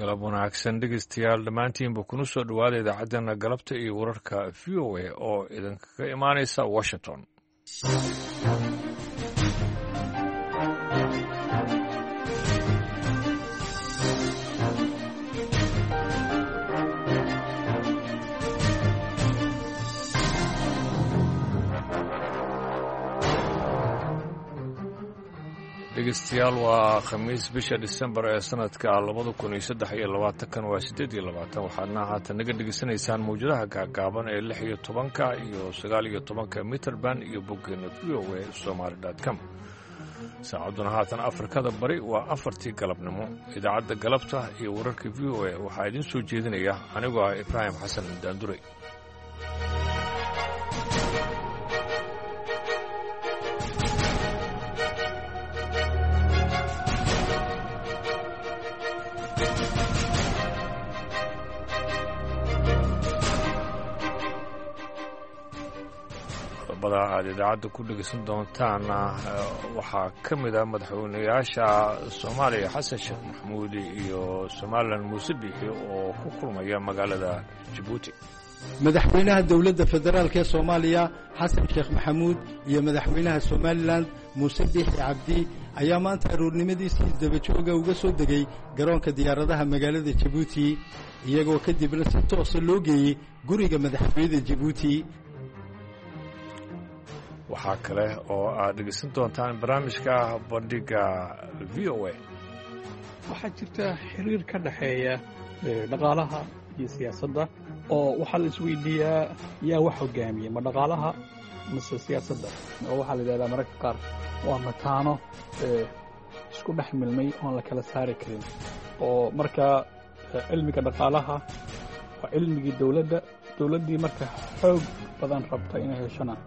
galab wanaagsan dhegeystayaal dhammaantiinba kuna soo dhowaada idaacaddeenna galabta iyo wararka v o a oo idinkaga imaanaysa washington. dhegeystayaal waa khamiis bisha Disembar ee sanadka 2023 waa 8 waxaadna haatan naga dhegeysanaysaan mawjadaha gaagaaban ee 16 iyo 19 mitrban iyo boggeena voa.somali.com. saacaduna haatan Afrikada bari waa 4tii galabnimo. idaacadda galabta iyo wararka VOA waxaa idin soo jeedinaya anigoo ah Ibraahim Xasan Daandure. aad idaacadda ku dhegeysan doontaana waxaa ka mid ah madaxweynayaasha Soomaaliya Xasan Sheekh Maxamuud iyo Somaliland Muuse Biixi oo ku kulmaya magaalada Djibouti. madaxweynaha dowladda federaalka ee Soomaaliya Xasan Sheekh Maxamuud iyo madaxweynaha Somaliland Muuse Biixi Cabdi ayaa maanta aroornimadiisii dabajooga uga soo degay garoonka diyaaradaha magaalada Djibouti iyagoo kadibna si toos ah loo geeyay guriga madaxweynaha Djibouti. waxaa kale oo aad dhegeysan doontaan barnaamijka bandhiga VOA. waxaa jirta xiriir ka dhaxeeya dhaqaalaha iyo siyaasadda oo waxaa la isweydiiyaa yaa wax hogaamiya ma dhaqaalaha mise siyaasadda, oo waxaa la yidhahdaa mararka qaar waa mataano isku dhex milmay oon la kala saari karin. oo marka cilmiga dhaqaalaha waa cilmigii dowladdii marka xoog badan rabta inay heshana.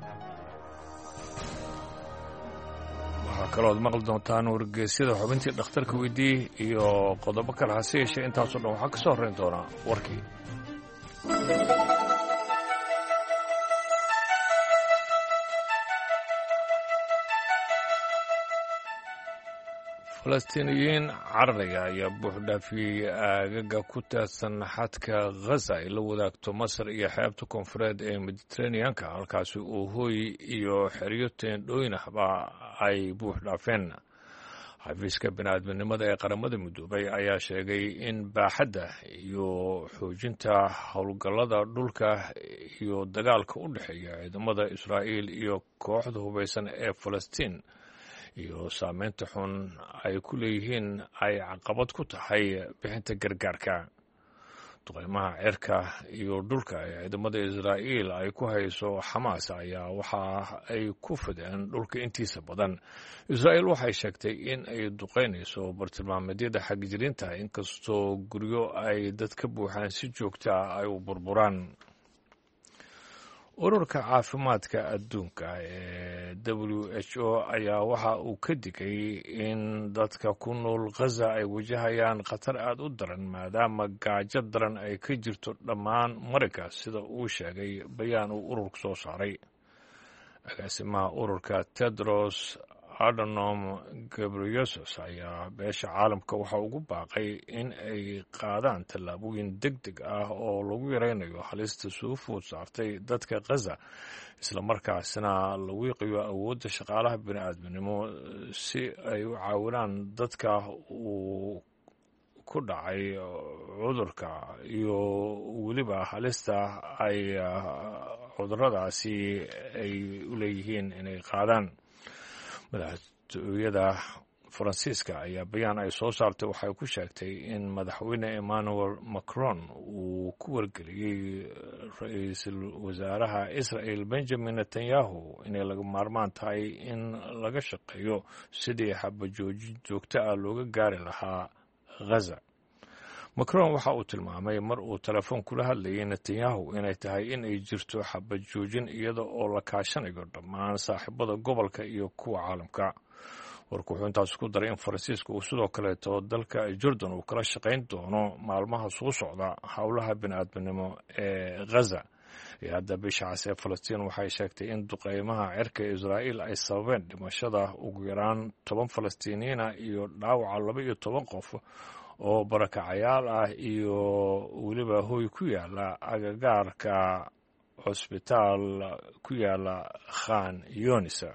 waxaa kalooad maqli doontaan wargeysyada xubintii dhakhtarka weydii iyo qodobo kale hase yeeshee intaasoo dhan waxaa ka soo horrayn doonaa warkii. falastiiniyiin cararaya ayaa buuxdhaafiyey aagaga ku taadsan xadka Gaza ay la wadaagto Masar iyo xeebta koonfureed ee Mediterranean-ka, halkaasi oo hooy iyo xeryo teendhooyin ahba ay buuxdhaafeen. xafiiska bini'aadminimada ee qaramada midoobay ayaa sheegay in baaxadda iyo xoojinta howlgallada dhulka iyo dagaalka u dhexeeya ciidamada Israa'iil iyo kooxda hubaysan ee Falastiin iyo saameynta xun ay ku leeyihiin ay caqabad ku tahay bixinta gargaarka. duqeymaha cirka iyo dhulka ee ciidamada Israa'iil ay ku hayso Xamaas ayaa waxa ay ku fideen dhulka intiisa badan. Israa'iil waxay sheegtay in ay duqeynayso bartilmaameedyada xagjiriinta inkastoo guryo ay dad ka buuxaan si joogta ay u burburaan. ururka caafimaadka adduunka ee WHO ayaa waxa uu ka digay in dadka ku nool Gaza ay wajahayaan khatar aad u daran maadaama gaajo daran ay ka jirto dhammaan marinka, sida uu sheegay bayaan uu ururku soo saaray. agaasimaha ururka Tedros Adhanom Ghebreyesus ayaa beesha caalamka waxa ugu baaqay in ay qaadaan tallaabooyin degdeg ah oo lagu yaraynayo halista soo food saartay dadka Gaza, isla markaasina la wiiqayo awoodda shaqaalaha bini'aadminimo si ay u caawinaan dadka uu ku dhacay cudurka iyo weliba halista ay cudurradaasi ay u leeyihiin inay qaadaan. madaxtooyada Faransiiska ayaa bayaan ay soo saartay waxay ku sheegtay in madaxweyne Emmanuel Macron uu ku wargeliyey ra'iisul wasaaraha Israel Benjamin Netanyahu inay laga maarmaan tahay in laga shaqeeyo sidii xabajoojin joogto ah looga gaari lahaa Gaza. Macron waxa uu tilmaamay mar uu telefoon kula hadlayay Netanyahu inay tahay in ay jirto xabad joojin iyada oo la kaashanayo dhammaan saaxiibada gobolka iyo kuwa caalamka. warku wuxuu intaas ku daray in Faransiiska uu sidoo kaleeto dalka Jordan uu kala shaqayn doono maalmaha soo socda howlaha bini'aadminimo ee Gaza. hay-adda bisha cas ee Falastiin waxay sheegtay in duqeymaha cirka Israa'iil ay sababeen dhimashada ugu yaraan 10 Falastiiniyiin iyo dhaawaca 12 qof oo barakacayaal ah iyo weliba hoy ku yaala agagaarka cusbitaal ku yaala khan yunis.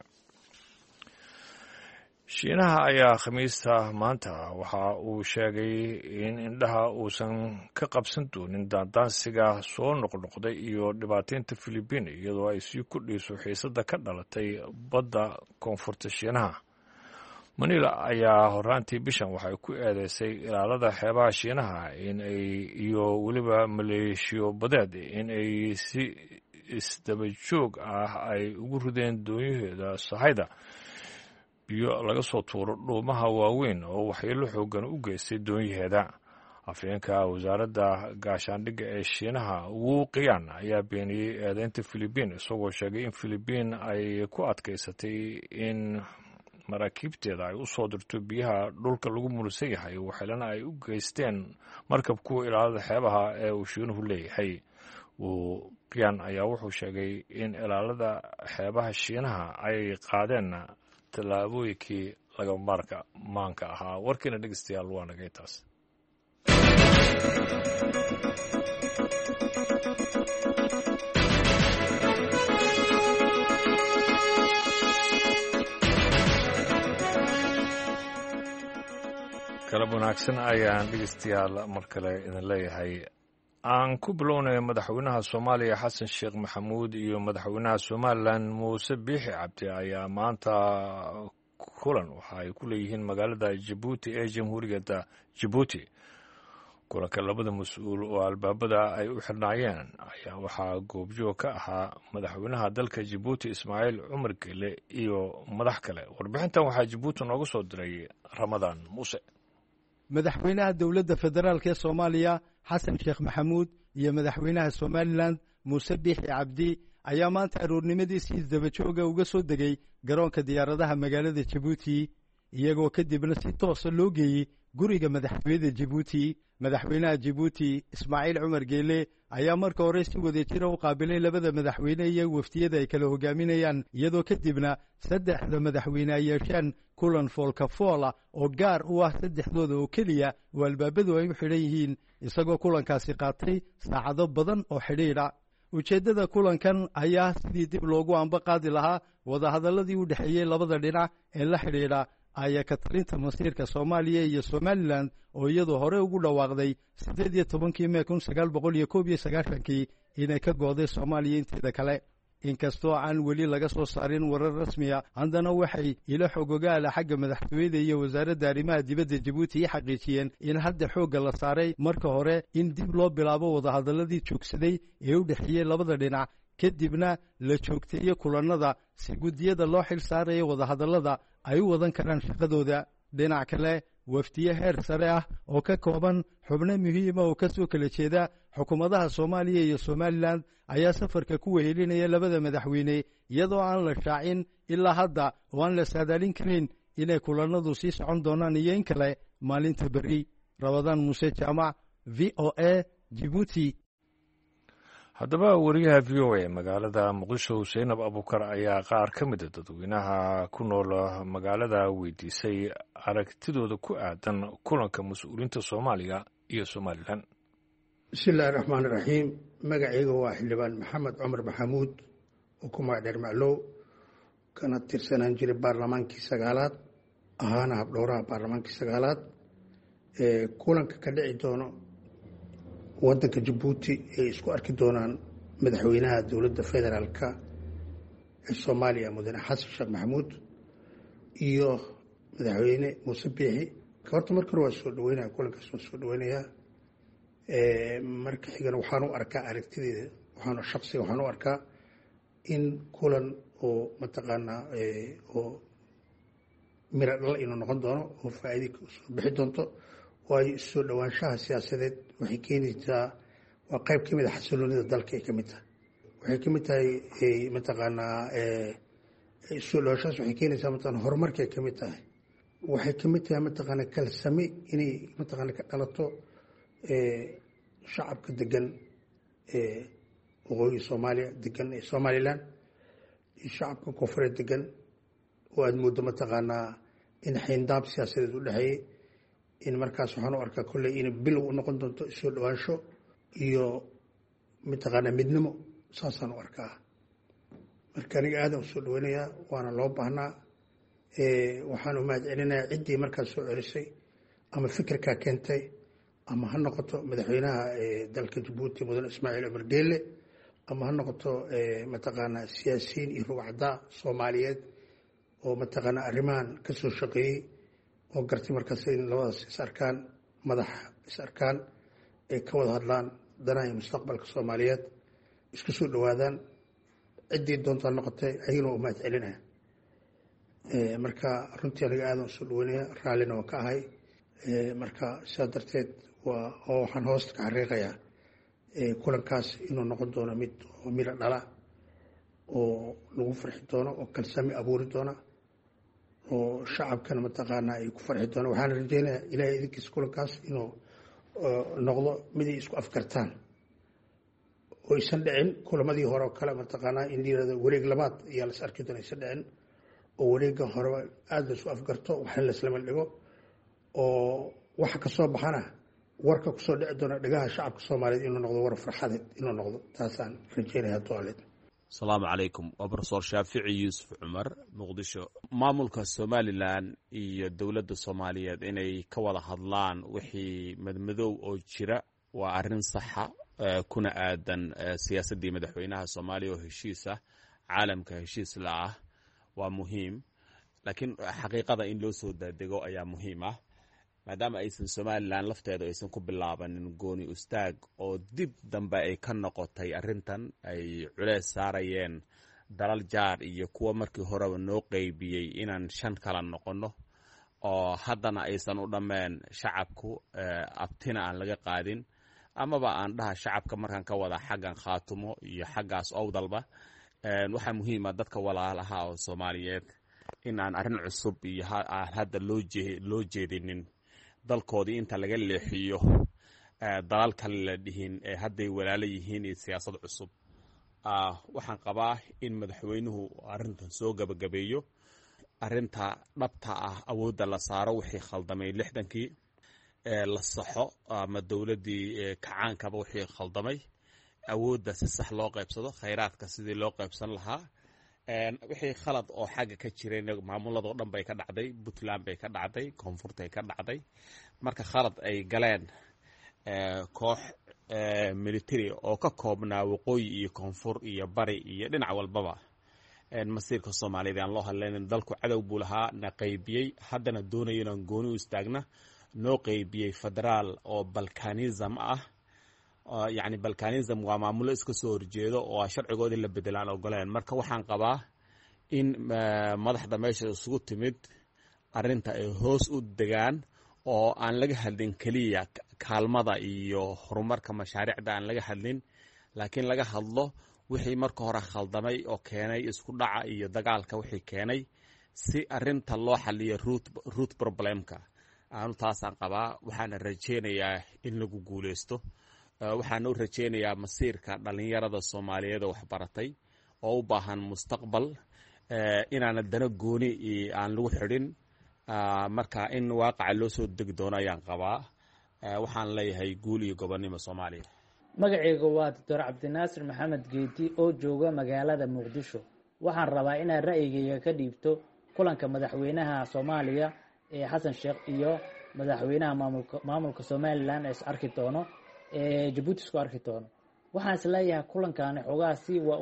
shiinaha ayaa khamiista maanta waxa uu sheegay in indhaha uusan ka qabsan doonin daandaansiga soo noqnoqday iyo dhibaataynta Filibiin iyadoo ay sii kordhayso xiisadda ka dhalatay badda koonfurta shiinaha. Manila ayaa horaantii bishan waxay ku eedeysay ilaalada xeebaha shiinaha iyo weliba maleeshiyo badeed in ay si isdaba joog ah ay ugu rideen doonyaheeda sahayda biyo laga soo tuuro dhuumaha waaweyn oo waxyeello xoogan u geystay doonyaheeda. Afhayeenka wasaaradda gaashaandhigga ee shiinaha Wu Qian ayaa beeniyey eedeynta Filibiin isagoo sheegay in Filibiin ay ku adkaysatay in maraakiibteeda ay u soo dirto biyaha dhulka lagu murusan yahay waxyeelana ay u geysteen markabku ilaalada xeebaha ee uu shiinuhu leeyahay. Wu Qian ayaa wuxuu sheegay in ilaalada xeebaha shiinaha ay qaadeen tallaabooyinkii laga maarka ahaa. warkiina dhegeystayaal waa nagay taas. kalab wanaagsan ayaan dhegeystayaal mar kale idin leeyahay. aan ku bilownay madaxweynaha Soomaaliya Xasan Sheekh Maxamuud iyo madaxweynaha Somaliland Muuse Biixi Cabdi ayaa maanta kulan waxa ay ku leeyihiin magaalada Djibouti ee Jamhuuriyadda Djibouti. kulanka labada mas'uul oo albaabada ay u xirnaayeen ayaa waxaa goobjoog ka ahaa madaxweynaha dalka Djibouti Ismaaciil Cumar Geele iyo madax kale. warbixintan waxaa Djibouti nooga soo diray Ramadaan Muuse. madaxweynaha dowladda federaalk ee Soomaaliya Xasan Sheekh Maxamuud iyo madaxweynaha Somaliland Muuse Biixi Cabdi ayaa maanta aroornimadiisii isdaba jooga uga soo degay garoonka diyaaradaha magaalada Djibouti iyagoo kadibna si toos loo geeyey guriga madaxweynaha Djibouti. madaxweynaha Djibouti Ismaaciil Cumar Geele ayaa marka hore si wadajir u qaabilay labada madaxweyne iyo waftiyada ay kala hogaaminayaan iyadoo kadibna saddexda madaxweyne ay yeesheen kulan foolka-foola oo gaar u ah saddexdooda oo keliya oo albaabadu ay u xidhan yihiin isagoo kulankaasi qaatay saacado badan oo xidhiidha. ujeeddada kulankan ayaa sidii dib loogu anba qaadi lahaa wadahadalladii u dhexeeyey labada dhinac ee la xidhiidha ayaa ka talinta masiirka Soomaaliya iyo Somaliland oo iyadoo hore ugu dhawaaqday 18 May 1991 inay ka go'day Soomaaliya inteeda kale. inkastoo aan weli laga soo saarin warar rasmi ah haddana waxay ilo xogogaala xagga madaxtooyada iyo wasaaradda arrimaha dibadda Djibouti xaqiijiyeen in hadda xoogga la saaray marka hore in dib loo bilaabo wadahadalladii joogsaday ee u dhexeeyey labada dhinac kadibna la joogteeyo kulannada si guddiyada loo xil saarayo wadahadallada ay u wadan karaan shaqadooda. dhinac kale wafdiye heer sare ah oo ka kooban xubno muhiima oo ka soo kala jeeda xukuumadaha Soomaaliya iyo Somaliland ayaa safarka ku wehelinaya labada madaxweyne iyadoo aan la shaacin ilaa hadda oo aan la saadaalin karin inay kulannadu sii socon doonaan iyo in kale maalinta berri. Ramadaan Muuse Jaamac, VOA, Djibouti. haddaba wariyaha VOA magaalada Muqdisho Zainab Abukar ayaa qaar ka mid ah dadweynaha ku nool magaalada weydiisay aragtidooda ku aadan kulanka mas'uuliyiinta Soomaaliya iyo Somaliland. bismillaahi raxmaani raxiim. magacayga waa xildhibaan maxamed cumar maxamuud oo ku magacdheer maclow kana tirsanaan jiray baarlamaankii 9aad ahaana habdhowraha baarlamaankii 9aad kulanka ka dhici doono waddanka Djibouti ay isku arki doonaan madaxweynaha dowladda federaalka ee Soomaaliya mudane Xasan Sheekh Maxamuud iyo madaxweyne Muuse Biixi. horta marka hore waa soo dhaweynaya kulankaas waa soo dhaweynayaa. marka xigana waxaan u arkaa aragtideeda waxaan u arkaa in kulan oo mataqaanaa oo mira dhal inuu noqon doono oo faa'iido soo bixi doonto. waayo soo dhawaanshaha siyaasadeed waxay keenaysaa waa qayb ka mid ah xasiloonida dalka ay ka mid tahay. waxay ka mid tahay mataqaanaa soo dhawaanshahaas waxay keenaysaa mataqaanaa horumarka ay ka mid tahay. waxay ka mid tahay mataqaanaa kalsami inay mataqaanaa ka dhalato shacabka degan waqooyi Soomaaliya degan ee Somaliland iyo shacabka koonfureed degan oo aad moodo mataqaanaa in xayndaab siyaasadeed u dhexeeyay in markaas waxaan u arkaa kolley inay bilow u noqon doonto soo dhawaansho iyo mataqaanaa midnimo saasaan u arkaa. marka aniga aadan u soo dhaweynayaa, waana loo baahnaa. waxaan u mahad celinayaa ciddii markaas soo celisay ama fikirkaa keentay, ama ha noqoto madaxweynaha dalka Jabuuti mudane Ismaaciil Cumar Geelle, ama ha noqoto mataqaanaa siyaasiyiin iyo rugcaddaa Soomaaliyeed oo mataqaanaa arrimahan ka soo shaqeeyey oo gartay markaas in labadaas is arkaan, madax is arkaan, ay ka wada hadlaan danaha iyo mustaqbalka Soomaaliyeed, isku soo dhawaadaan. ciddii doontaa noqotay ayagana u mahad celinaya. marka runtii aniga aadan usoo dhaweynaya, raallina waan ka ahay. marka sidaa darteed waxaan hoosta ka xariiqayaa kulankaas inuu noqon doono mid oo miro dhala, oo lagu farxi doono, oo kalsami abuuri doona, oo shacabkana mataqaanaa ay ku farxi doona. waxaan rajeynayaa ilaahay idinkiisa kulankaas inuu noqdo mid ay isku afkartaan, oo aysan dhicin kulamadii hore oo kale mataqaanaa in layirahdo wareeg labaad ayaa las arki doona, aysan dhicin. oo wareegga horeba aada la isu afgarto, waxna laislama dhigo, oo waxa ka soo baxana warka kusoo dhici doona dhagaha shacabka Soomaaliyeed inuu noqdo war farxadeed inuu noqdo. taasaan rajeynaya toaleed. asalaamu calaykum. waa profesor shaafici yuusuf cumar, muqdisho. maamulka Somalilan iyo dowladda Soomaaliyeed inay ka wada hadlaan wixii madmadow oo jira waa arrin saxa, kuna aadan siyaasaddii madaxweynaha Soomaaliya oo heshiis ah, caalamka heshiis la ah, waa muhiim. laakiin xaqiiqada in loo soo daadego ayaa muhiim ah, maadaama aysan Somalilan lafteedu aysan ku bilaabanin gooni ustaag oo dib dambe ay ka noqotay arrintan, ay culeys saarayeen dalal jaar iyo kuwa markii horeba noo qeybiyey inaan 5 kala noqono, oo haddana aysan u dhammeen shacabku, abtina aan laga qaadin, amaba aan dhaha shacabka markaan ka wada xaggan khaatumo iyo xaggaas owdalba. waxaa muhiima dadka walaalaha oo Soomaaliyeed in aan arrin cusub iyo aan hadda loo jeedinin dalkoodii inta laga leexiyo dalal kale la dhihin hadday walaalo yihiin iyo siyaasad cusub. waxaan qabaa in madaxweynuhu arrintan soo gabagabeeyo, arrinta dhabta ah awoodda la saaro wixii khaldamay 60kii, la saxo ama dowladdii kacaankaba wixii khaldamay, awoodda si sax loo qaybsado, khayraadka sidii loo qaybsan lahaa. wixii khalad oo xagga ka jireen maamuladoo dhan bay ka dhacday, Puntland bay ka dhacday, koonfurtay ka dhacday. marka khalad ay galeen koox military oo ka koobnaa waqooyi iyo koonfur iyo bari iyo dhinac walbaba. masiirka Soomaaliyeed aan loo hadlaynin, dalku cadow buu lahaa, na qaybiyey, haddana doonayo inaan gooni u istaagna, noo qaybiyey federaal oo balkanism ah. yacni balkanism waa maamulo iska soo horjeedo oo sharcigoodii la bedelaan ogoleen. marka waxaan qabaa in madaxda meesha isugu timid arrinta ay hoos u degaan, oo aan laga hadlin keliya kaalmada iyo horumarka mashaariicda aan laga hadlin, laakiin laga hadlo wixii marka hore khaldamay oo keenay isku dhaca iyo dagaalka wixii keenay, si arrinta loo xaliyo root problemka. aanu taasaan qabaa. waxaana rajeynayaa in lagu guuleysto. waxaan u rajeynayaa masiirka dhalinyarada Soomaaliyeed oo waxbaratay oo u baahan mustaqbal, inaana dana gooni aan lagu xidhin. marka in waaqaca loo soo degi doono ayaan qabaa. waxaan leeyahay guul iyo gobonnimo Soomaaliya. magacaygu waa Dr. Cabdinaasir Maxamed Geeti oo jooga magaalada Muqdisho. waxaan rabaa inaan ra'yigayga ka dhiibto kulanka madaxweynaha Soomaaliya ee Xasan Sheekh iyo madaxweynaha maamulka Somaliland ee arki doono Jabuuti isku arki doono. waxaan isleeyahay kulankan xogaasi waa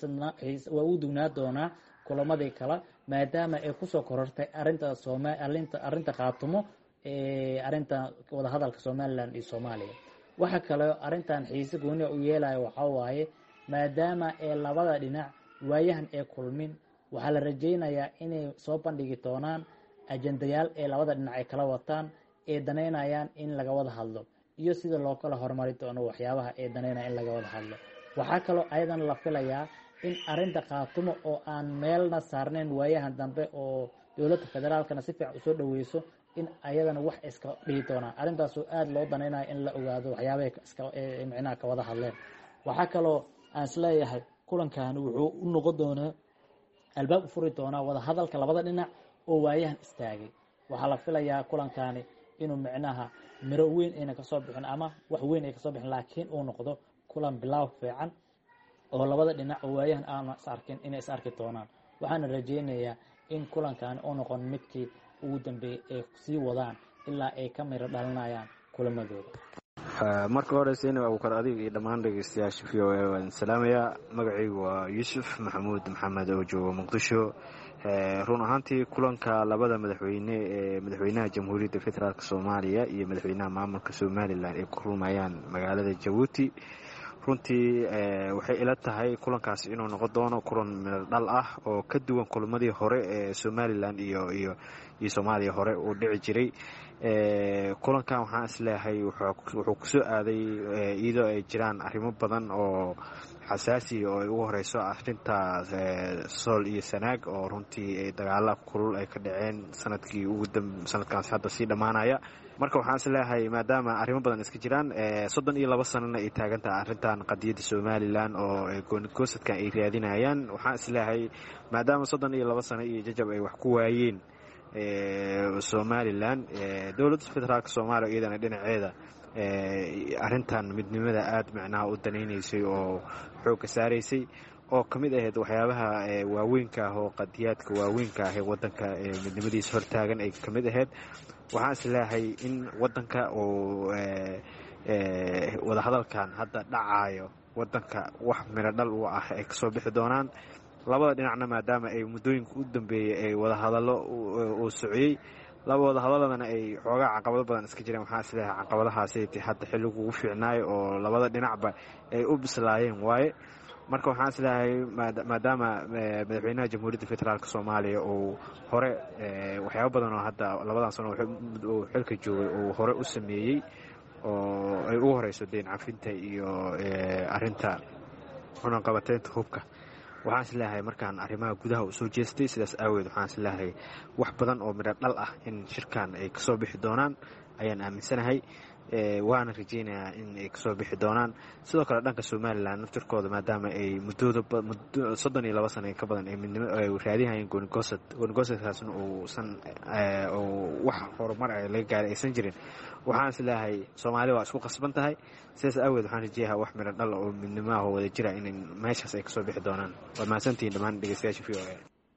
u dugnaa doonaa kulamadii kale, maadaama ay kusoo korortay arrinta qaatumo, arrinta wada hadalka Somaliland iyo Soomaaliya. waxa kale arrintan xiise gooni u yeelayo waxa waaye maadaama ee labada dhinac waayahan ee kulmin, waxaa la rajeynayaa inay soo bandhigi doonaan ajendayaal ee labada dhinac ay kala wataan, ee daneynayaan in laga wada hadlo, iyo sida loo kala horumari doono waxyaabaha ee daneynaya in laga wada hadlo. waxaa kaloo ayadan la filayaa in arrinta qaatumo oo aan meelna saarnayn waayahan dambe oo dowladda federaalkana si fiican usoo dhaweyso, in ayadana wax iska dhigi doonaan. arrintaasoo aada loo daneynayo in la ogaado waxyaabahay micnaha ka wada hadleen. waxaa kaloo aan isleeyahay kulankan wuxuu u noqon doonaa albaab u furi doonaa wada hadalka labada dhinac oo waayahan istaagay. waxaa la filayaa kulankani inuu micnaha miro weyn ayna ka soo bixin ama wax weyn ay ka soo bixin, laakiin uu noqdo kulan bilaaw fiican oo labada dhinac oo waayahan aan is arkin inay is arki doonaan. waxaana rajaynayaa in kulankan uu noqon midkii ugu dambeeyay ay sii wadaan ilaa ay ka miro dhalinayaan kulamadooda. marka hore Sina Abuukar adiga iyo dhammaan dhageystayaasha VOA waan salaamayaa. magacaygu waa Yuusuf Maxamuud Maxamed oo jooga Muqdisho. run ahaantii kulanka labada madaxweyne ee madaxweynaha Jamhuuriyadda Federaalka Soomaaliya iyo madaxweynaha maamulka Somaliland ay ku kulmayaan magaalada Jabuuti, runtii waxay ila tahay kulankaas inuu noqon doono kulan meel dhal ah oo ka duwan kulamadii hore ee Somaliland iyo Soomaaliya hore u dhici jiray. kulankan waxaan isleeyahay wuxuu ku soo aaday iyadoo ay jiraan arrimo badan oo xasaasi oo ay ugu horeyso arrinta Sool iyo Sanaag oo runtii dagaalo kulul ay ka dhaceen sanadkaas hadda sii dhamaanaya. marka waxaan isleeyahay maadaama arrimo badan iska jiraan 32 sanana ay taagan tahay arrintan qadiyadda Somaliland oo goonigosadkan ay raadinayaan, waxaan isleeyahay maadaama 32 sano iyo jajab ay wax ku waayeen Somaliland, dowladda federaalka Soomaaliya iyadana dhinaceeda arrintan midnimada aad macnaha u danaynaysay oo xoog saaraysay oo kamid ahayd waxyaabaha waaweynka ah oo qadiyaadka waaweynka ah ee wadanka midnimadiisa hortaagan ay kamid ahayd. waxaan isleeyahay in wadanka oo wada hadalkan hadda dhacayo wadanka wax miro dhal u ah ay kasoo bixi doonaan. labada dhinacna maadaama ay muddooyinka u dambeeyay ay wada hadallo uu sociyay, laba wada hadaladana ay xoogaa caqabado badan iska jireen, waxaan isleeyahay caqabadahaasi hadda xilligu ugu fiicnaayo oo labada dhinacba ay u bislaayeen waaye. marka waxaan isleeyahay maadaama madaxweynaha Jamhuuriyadda Federaalka Soomaaliya uu hore waxyaabo badan oo hadda labadan sano uu xilka joogay uu hore u sameeyey oo ay ugu horeyso deyn cafinta iyo arrinta cunaqabateynta hubka, waxaan isleeyahay markaan arrimaha gudaha u soo jeestay. sidaas aaweed waxaan isleeyahay wax badan oo midho dhal ah in shirkan ay kasoo bixi doonaan ayaan aaminsanahay, waana rajaynayaa in ay kasoo bixi doonaan. sidoo kale dhanka Somaliland naftirkooda maadaama ay muddooda 32 sano ka badan ay midnimo ay raadinayeen goonigosadkaasna uusan wax horumar ay laga gaaray aysan jirin, waxaan isleeyahay Soomaaliya waa isku qasban tahay. sidaas aaweed waxaan rajayaa wax midho dhal oo midnimo ah oo wada jira in meeshaas ay kasoo bixi doonaan. waa mahadsantihiin dhammaan dhegeystayaasha VOA.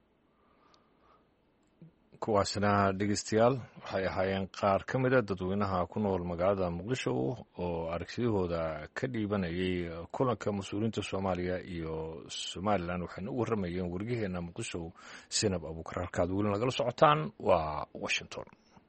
kuwaasna dhegeystayaal waxay ahaayeen qaar ka mida dadweynaha ku nool magaalada Muqdisho oo aragtidooda ka dhiibanayay kulanka mas-uuliyiinta Soomaaliya iyo Somaliland. waxayna u waramayeen wariyaheenna Muqdisho Sinab Abuukar. halkaad weli nagala socotaan waa Washington.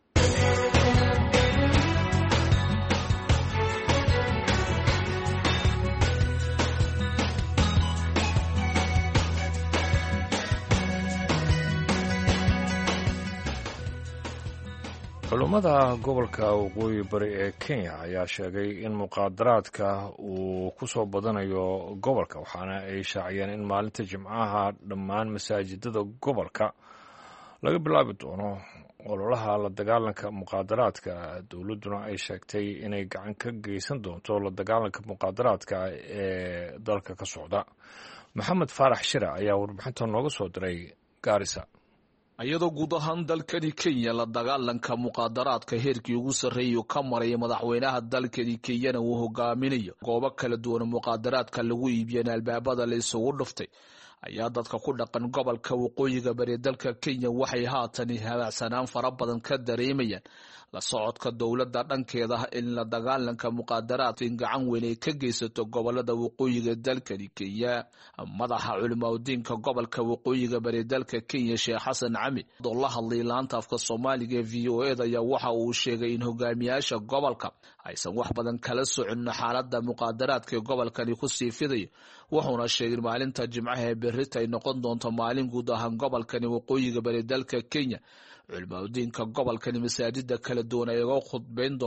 culummada gobolka waqooyi bari ee Kenya ayaa sheegay in muqaadaraadka uu ku soo badanayo gobolka, waxaana ay shaaciyeen in maalinta Jimcaha dhammaan masaajidada gobolka laga bilaabi doono ololaha la dagaalanka muqaadaraadka. dowladduna ay sheegtay inay gacan ka geysan doonto la dagaalanka muqaadaraadka ee dalka ka socda. maxamed faarax shire ayaa warbixinta nooga soo diray Gaarisa. iyadoo guud ahaan dalkani Kenya la dagaalanka muqaadaraadka heerkii ugu sarreeyay ka maray madaxweynaha dalkani Kenya uu hogaaminayo goobo kala duwan muqaadaraadka lagu iibiyay albaabada la isugu dhuftay, ayaa dadka ku dhaqan gobolka waqooyiga bari dalka Kenya waxay haatan habacsanaan fara badan ka dareemayaan la socodka dowladda dhankeeda in la dagaalanka muqaadaraadka in gacan weyn ay ka geysato gobolada waqooyiga dalkani Kenya. madaxa culimada gobolka waqooyiga bari dalka Kenya Sheekh Xasan Cami oo la hadlay laanta afka Soomaaliga VOA ayaa waxa uu sheegay in hogaamiyaasha gobolka aysan wax badan kala socon xaaladda muqaadaraadka gobolkani ku sii fiday, wuxuuna sheegay maalinta Jimcaha ee berrita ay noqon doonto maalin guud ahaan gobolkani waqooyiga bari dalka Kenya. culimada gobolkani masaajida kala duwan ay uga khudbayn doonaan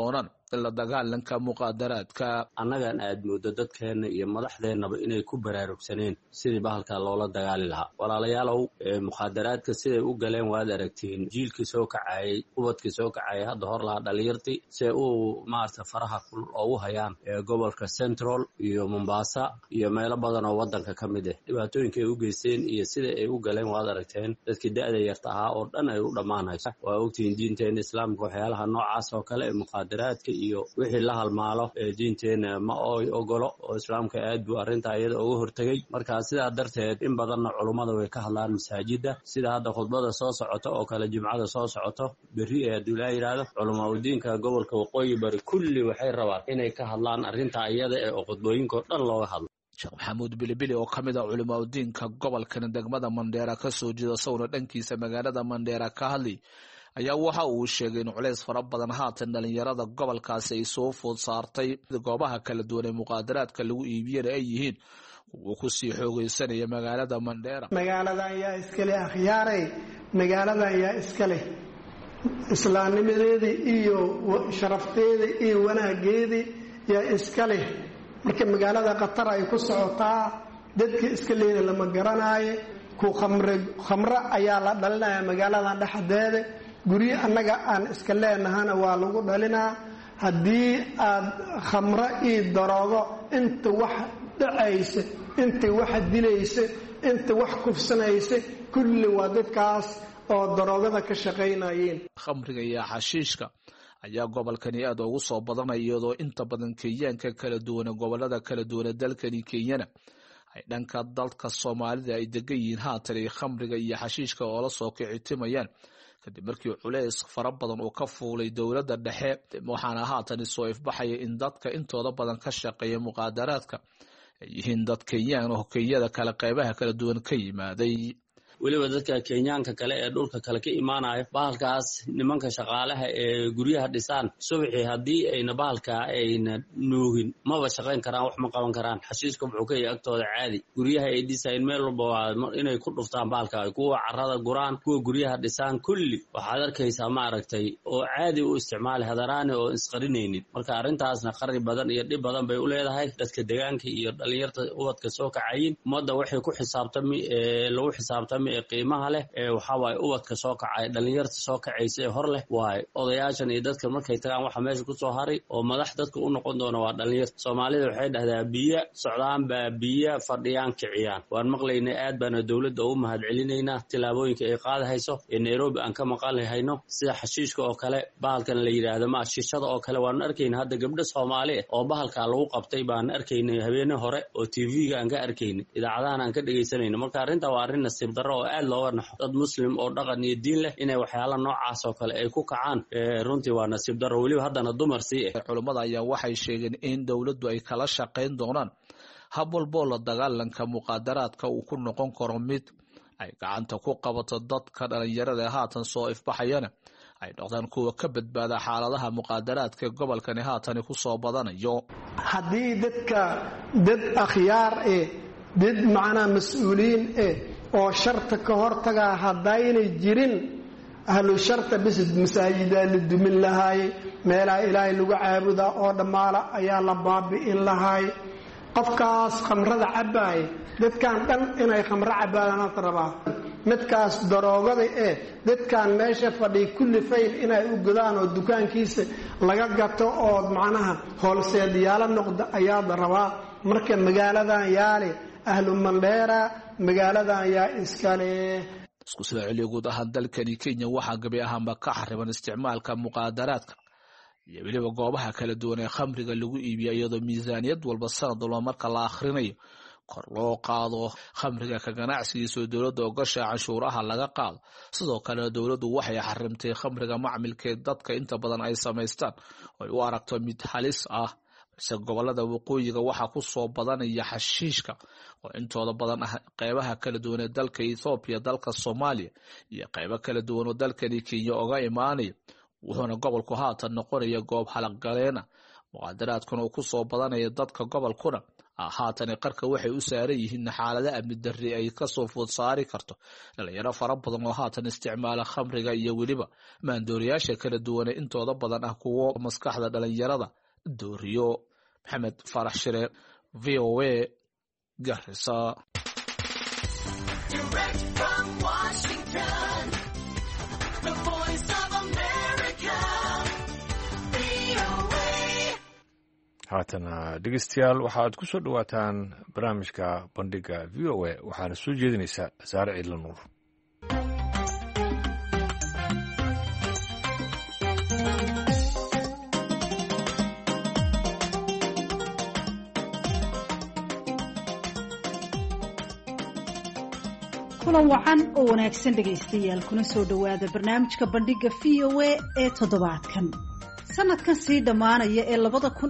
la dagaalanka muqaadaraadka. annagan aad moodo dadkeena iyo madaxdeennaba inay ku baraarugsaneen sidii bahalka loola dagaali lahaa. walaalayaalow muqaadaraadka siday u galeen waad aragtiin. jiilkii soo kacayay, ubadkii soo kacayay, hadda hor lahaa dhalinyartii see uu maarata faraha ugu hayaan gobolka Central iyo Mombasa iyo meelo badan oo wadanka ka mid ah. dhibaatooyinka ay u geysteen iyo sida ay u galeen waad aragteen. dadkii da'da yarta ahaa oo dhan ay u dhammaanayso. waa ogtihiin diinteena islaamka waxyaalaha noocaas oo kale muqaadaraadka iyo wixii la halmaalo diinteena ma ogolo oo islaamka aad buu arrintaa iyada uga hortegay. marka sidaa darteed in badanna culummada way ka hadlaan masaajida sida hadda khudbada soo socoto oo kale jimcada soo socoto berri ee hadduu ilaa yidhaahdo culamaa udiinka gobolka waqooyi bari kulli waxay rabaan inay ka hadlaan arrintaa iyada ee oo khudbooyinka oo dhan looga hadlo. Sheekh Maxamuud Bilibili oo ka mid ah culamaa udiinka gobolkan degmada Mandheera ka soo jeeda sawna dhankiisa magaalada Mandheera ka hadlay ayaa waxa uu sheegay in culays fara badan haatan dhalinyarada gobolkaasi ay soo food saartay goobaha kala duwan ee muqaadaraadka lagu iibiyana ay yihiin uu ku sii xoogaysanaya magaalada Mandheera. magaaladan yaa iskale akhyaaray, magaaladan yaa iskale islaamnimadeedii iyo sharafteedii iyo wanaageedii yaa iskale. marka magaalada qatar ay ku socotaa dadkii iska leena lama garanaayo. ku khamro ayaa la dhalinaya magaaladan dhexdeeda. guryo annaga aan iska leenahana waa lagu dhalinaa. haddii aad khamro iyo daroogo inta wax dhacaysa, inta wax dilaysa, inta wax kufsanaysa kulli waa dadkaas oo daroogada ka shaqaynayeen. khamriga iyo xashiishka ayaa gobolkani aad ugu soo badanaya iyadoo inta badan Kenyaanka kala duwan gobolada kala duwan dalkani Kenyana ay dhanka dalka Soomaalida ay degan yihiin haatan ay khamriga iyo xashiishka oo la soo kicitimayaan kadib markii culays fara badan uu ka fuulay dowladda dhexe. waxaana haatan soo ifbaxaya in dadka intooda badan ka shaqeeya muqaadaraadka ay yihiin dad Kenyaan oo Kenyada kala qaybaha kala duwan ka yimaaday. weliba dadka Kenyaanka kale ee dhulka kale ka imaanayo bahalkaas nimanka shaqaalaha ee guryaha dhisaan subaxii haddii ayna bahalka ayna nuugin maba shaqayn karaan, wax ma qaban karaan. xashiiska wuxuu ka yahay agtooda caadi. guryaha ay dhisayeen meel walba waa inay ku dhuftaan bahalka, kuwa carrada guraan, kuwa guryaha dhisaan kulli waxaad arkaysaa maaragtay oo caadi u isticmaali hadaraani oo isqarinaynin. marka arrintaasna qarri badan iyo dhib badan bay u leedahay dadka deegaanka iyo dhalinyarta ubadka soo kacayin. ummadda waxay ku xisaabtami lagu xisaabtami qiimaha leh waxa waaye ubadka soo kacay, dhalinyarta soo kacaysa ee hor leh waaye. odayaashan iyo dadka markay tagaan waxa meesha ku soo haray oo madax dadka u noqon doona waa dhalinyarta. Soomaalida waxay dhahdaa biyo socdaan baa biyo fadhiyaan kiciyaan. waan maqlaynay aad baana dowladda ugu mahadcelinaynaa tilaabooyinka ay qaadahayso ee Nairobi aan ka maqalnayno sida xashiishka oo kale bahalkan la yiraahdo ma shishada oo kale. waan arkaynaa hadda gabdho Soomaali oo bahalka lagu qabtay baan arkaynay habeen hore oo TV-ga aan ka arkaynay, idaacadahan aan ka dhageysanayno. marka arrinta waa arrin nasiib darro oo aad looga naxo. dad muslim oo dhaqan iyo diin leh inay waxyaalo noocaas oo kale ay ku kacaan runtii waa nasiib darro, weliba haddana dumar sii ah. culummada ayaa waxay sheegeen in dowladdu ay kala shaqayn doonaan hab walboo la dagaalanka muqaadaraadka uu ku noqon karo mid ay gacanta ku qabato dadka dhalinyarada haatan soo ifbaxayana ay noqdaan kuwa ka badbaada xaaladaha muqaadaraadka gobolkani haatan ku soo badanayo. haddii dadka dad akhyaar dad macnaa mas-uuliyiin oo sharta ka hortagaa haddaynay jirin ahlu sharta bis masaajidaa la dumin lahaay, meelaha ilaahay lagu caabudaa oo dhammaala ayaa la baabi'in lahaay. qofkaas khamrada cabbaaya dadkan dhan inay khamro cabbaadaan rabaa. midkaas daroogada dadkan meesha fadhiya kulli fayl inay u godaan oo dukaankiisa laga gato oo macnaha hoolseedyaalo noqda ayaa rabaa. marka magaaladan yaale ahlu Mandheera magaaladan yaa iskale. isku sida celiyo guud ahaan dalkani Kenya waxaa gabi ahaanba ka xariban isticmaalka muqaadaraadka iyo weliba goobaha kala duwan ee khamriga lagu iibiyo iyadoo miisaaniyad walba sanad walba marka la akhrinayo kor loo qaado khamriga ka ganacsigiisa oo dowladda ogasha canshuuraha laga qaado. sidoo kale dowladdu waxay xarimtay khamriga macmilka dadka inta badan ay samaystaan oo ay u aragto mid halis ah. balse gobolada waqooyiga waxaa ku soo badanaya xashiishka oo intooda badan ah qaybaha kala duwan ee dalka Ethiopia, dalka Soomaaliya iyo qaybo kala duwan oo dalkani Kenya uga imaanaya. wuxuuna gobolku haatan noqonaya goob halaq galeena muqaadaraadkuna uu ku soo badanaya dadka gobolkuna haatan qarka waxay u saaran yihiin xaalada amni darri ay kasoo food saari karto dhalinyaro fara badan oo haatan isticmaala khamriga iyo weliba maandooriyaasha kala duwane intooda badan ah kuwo maskaxda dhalinyarada dooriyo. maxamed farax shire, VOA, Garissa. haatana dhegeystayaal waxaad ku soo dhowaataan barnaamijka bandhiga VOA waxaana soo jeedinaysaa saare ciidla nuur. kulan wacan oo wanaagsan dhegaystayaal kuna soo dhowaada barnaamijka bandhiga VOA ee toddobaadkan. sanadkan sii dhammaanaya ee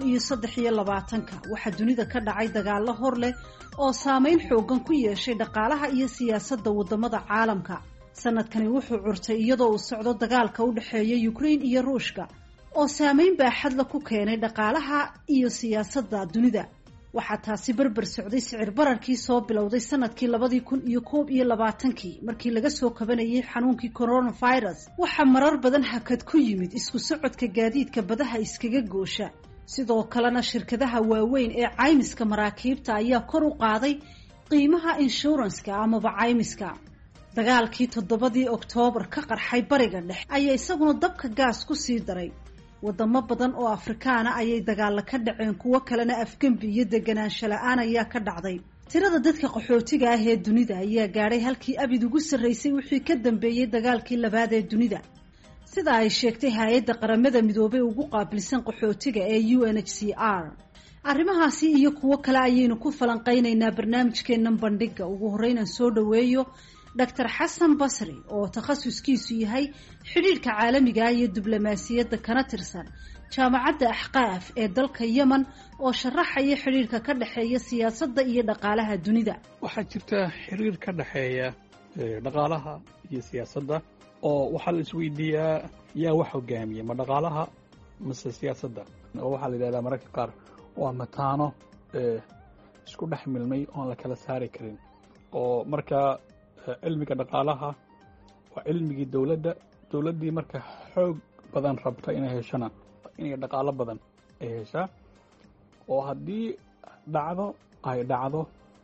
2023 waxaa dunida ka dhacay dagaallo hor leh oo saameyn xoogan ku yeeshay dhaqaalaha iyo siyaasadda wadamada caalamka. sanadkani wuxuu curtay iyadoo uu socdo dagaalka u dhexeeya Ukraine iyo Ruushka oo saameyn baaxad leh ku keenay dhaqaalaha iyo siyaasadda dunida. waxaa taasi barbar socday sicir bararkii soo bilowday sanadkii 2021 markii laga soo kabanayay xanuunkii coronavirus. waxaa marar badan hakad ku yimid isku socodka gaadiidka badaha iskaga goosha. sidoo kalena shirkadaha waaweyn ee caymiska maraakiibta ayaa kor u qaaday qiimaha insurance-ka amaba caymiska. dagaalkii 7 Oktoobar ka qarxay bariga dhexe ayaa isaguna dabka gaas ku sii daray. wadamo badan oo Afrikaana ayay dagaal ka dhaceen, kuwo kalena afgembi iyo deganaansho la'aan ayaa ka dhacday. tirada dadka qaxootiga ah ee dunida ayaa gaadhay halkii abid ugu sarreysay wixii ka dambeeyay dagaalkii labaad ee dunida, sida ay sheegtay hay'adda qaramada midoobay ugu qaabilsan qaxootiga ee UNHCR. arrimahaasi iyo kuwo kale ayaynu ku falanqeynaynaa barnaamijkeennan bandhiga. ugu horreyn aan soo dhaweeyo Dr. Xasan Basri oo takhasuskiisu yahay xiriirka caalamiga iyo diblomaasiyadda kana tirsan jaamacadda Ahqaaf ee dalka Yemen oo sharaxaya xiriirka ka dhaxeeya siyaasadda iyo dhaqaalaha dunida. waxaa jirta xiriir ka dhaxeeya dhaqaalaha iyo siyaasadda oo waxaa la isweydiiyaa yaa wax hogaamiya ma dhaqaalaha mise siyaasadda. oo waxaa la yidhahdaa mararka qaar waa mataano isku dhex milmay oon la kala saari karin. oo markaa cilmiga dhaqaalaha waa cilmigii dowladdii marka xoog badan rabta inay heshana inay dhaqaalo badan ay heshaa. oo haddii ay dhacdo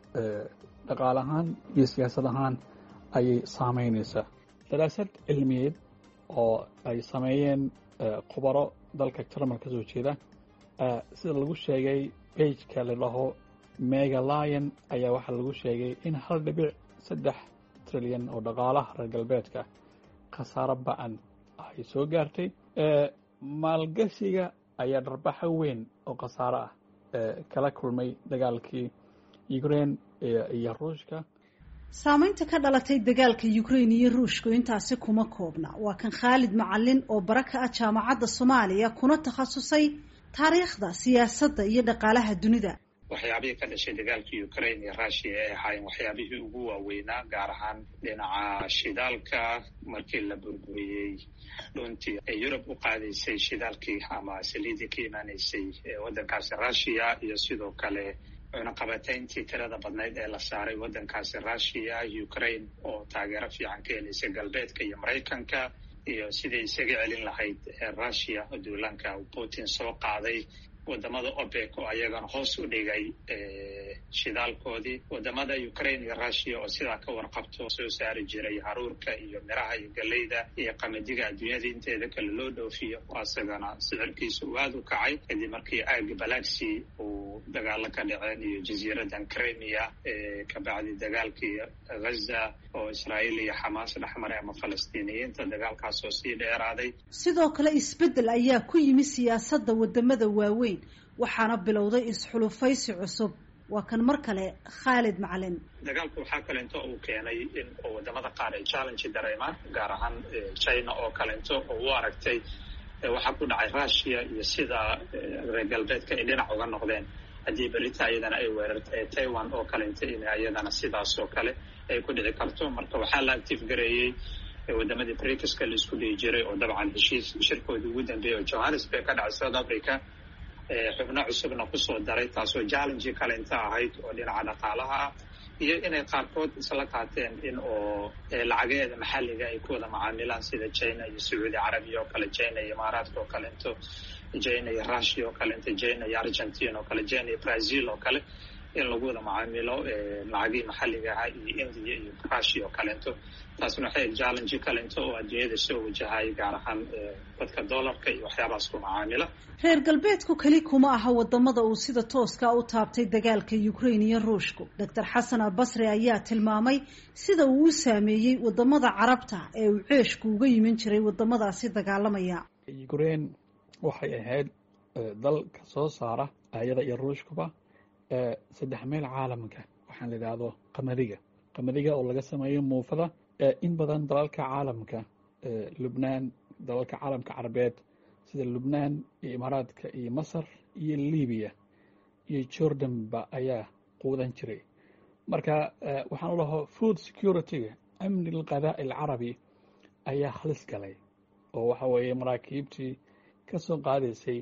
dhaqaal ahaan iyo siyaasad ahaan ayay saameynaysaa. daraasad cilmiyeed oo ay sameeyeen khubaro dalka Jarmal ka soo jeeda sida lagu sheegay page-ka la dhaho Mega Lion ayaa waxaa lagu sheegay in 1.3 trilyan oo dhaqaalaha reer galbeedka khasaaro ba'an ay soo gaartay. maalgashiga ayaa darbaxa weyn oo khasaaro ah kala kulmay dagaalkii Ukraine iyo Ruushka. saameynta ka dhalatay dagaalka Ukraine iyo Ruushka intaasi kuma koobna. waa kan Khalid Macallin oo baraka ah jaamacadda Soomaaliya kuna takhasusay taariikhda, siyaasadda iyo dhaqaalaha dunida. waxyaabihii ka dhashay dagaalkii Ukraine iyo Russia ay ahaayeen waxyaabihii ugu waaweynaa, gaar ahaan dhinaca shidaalka markii la burburiyey dhuntii ay Yurub u qaadaysay shidaalkii ama saliidii ka imaanaysay waddankaasi Russia, iyo sidoo kale cunaqabatayntii tirada badnayd ee la saaray waddankaasi Russia, Ukraine oo taageero fiican ka helaysay galbeedka iyo Maraykanka, iyo sidii isaga celin lahayd Russia oo duulaanka Putin soo qaaday. wadamada OPEC oo ayagana hoos u dhigay shidaalkoodii. wadamada Ukraine iyo Russia oo sidaa ka warqabto soo saari jiray haruurka iyo miraha iyo galeyda iyo qamadiga adduunyada inteeda kale loo dhoofiyo, asagana sicirkiisa uu aad u kacay kadib markii aagga Balaxi uu dagaalo ka dhaceen iyo jasiiradan Crimea kabacdi dagaalkii Gaza oo Israa'iil iyo Xamaas dhexmaray ama Falastiiniyiinta, dagaalkaas oo sii dheeraaday. sidoo kale isbeddel ayaa ku yimi siyaasadda wadamada waaweyn, waxaana bilowday isxulufaysi cusub. waa kan mar kale Khalid Macallin. dagaalku waxaa kalento uu keenay in wadamada qaar ay challenge dareemaan, gaar ahaan China oo kalento oo u aragtay waxaa ku dhacay Russia iyo sida reer galbeedka ay dhinac uga noqdeen. haddii berita ayadana ay weerartay Taiwan oo kalento in ayadana sidaas oo kale ay ku dhici karto. marka waxaa la active gareeyey wadamadii BRICS-ka la isku dhihi jiray oo dabcan heshiis shirkoodii ugu dambeeyay oo Johannesburg ka dhacay South Africa xubno cusubna kusoo daray taasoo challenge kale inta ahayd oo dhinaca dhaqaalaha ah iyo inay qaarkood isla qaateen in oo lacageeda maxalliga ay ku wada macaamilaan sida China iyo Saudi Arabia oo kale, China iyo Imaaraadka oo kale, China iyo Russia oo kale, China iyo Argentina oo kale, China iyo Brazil oo kale, in lagu wada macaamilo lacagii maxalliga ah iyo India iyo Russia oo kale. taasna waxay challenge kale oo adduunyada soo wajahay gaar ahaan dadka dollarka iyo waxyaabahaas ku macaamila. reer galbeedku kali kuma aha wadamada uu sida tooska u taabtay dagaalka Ukraine iyo Ruushku. Dr. Xasan Albasri ayaa tilmaamay sida uu u saameeyay wadamada Carabta ee uu ceeshku uga yimin jiray wadamadaasi dagaalamaya. Ukraine waxay ahayd dal ka soo saara ayada iyo Ruushkuba saddex meel caalamka waxaan la yiraahdo qamadiga oo laga sameeyo muufada in badan dalalka caalamka Lubnaan, dalalka caalamka Carabeed sida Lubnaan iyo Imaaraadka iyo Masar iyo Liibiya iyo Jordan ba ayaa quudan jiray. marka waxaan u lahaa food security amni alqadaa alcarabi ayaa halis galay oo waxa weeye maraakiibtii ka soo qaadaysay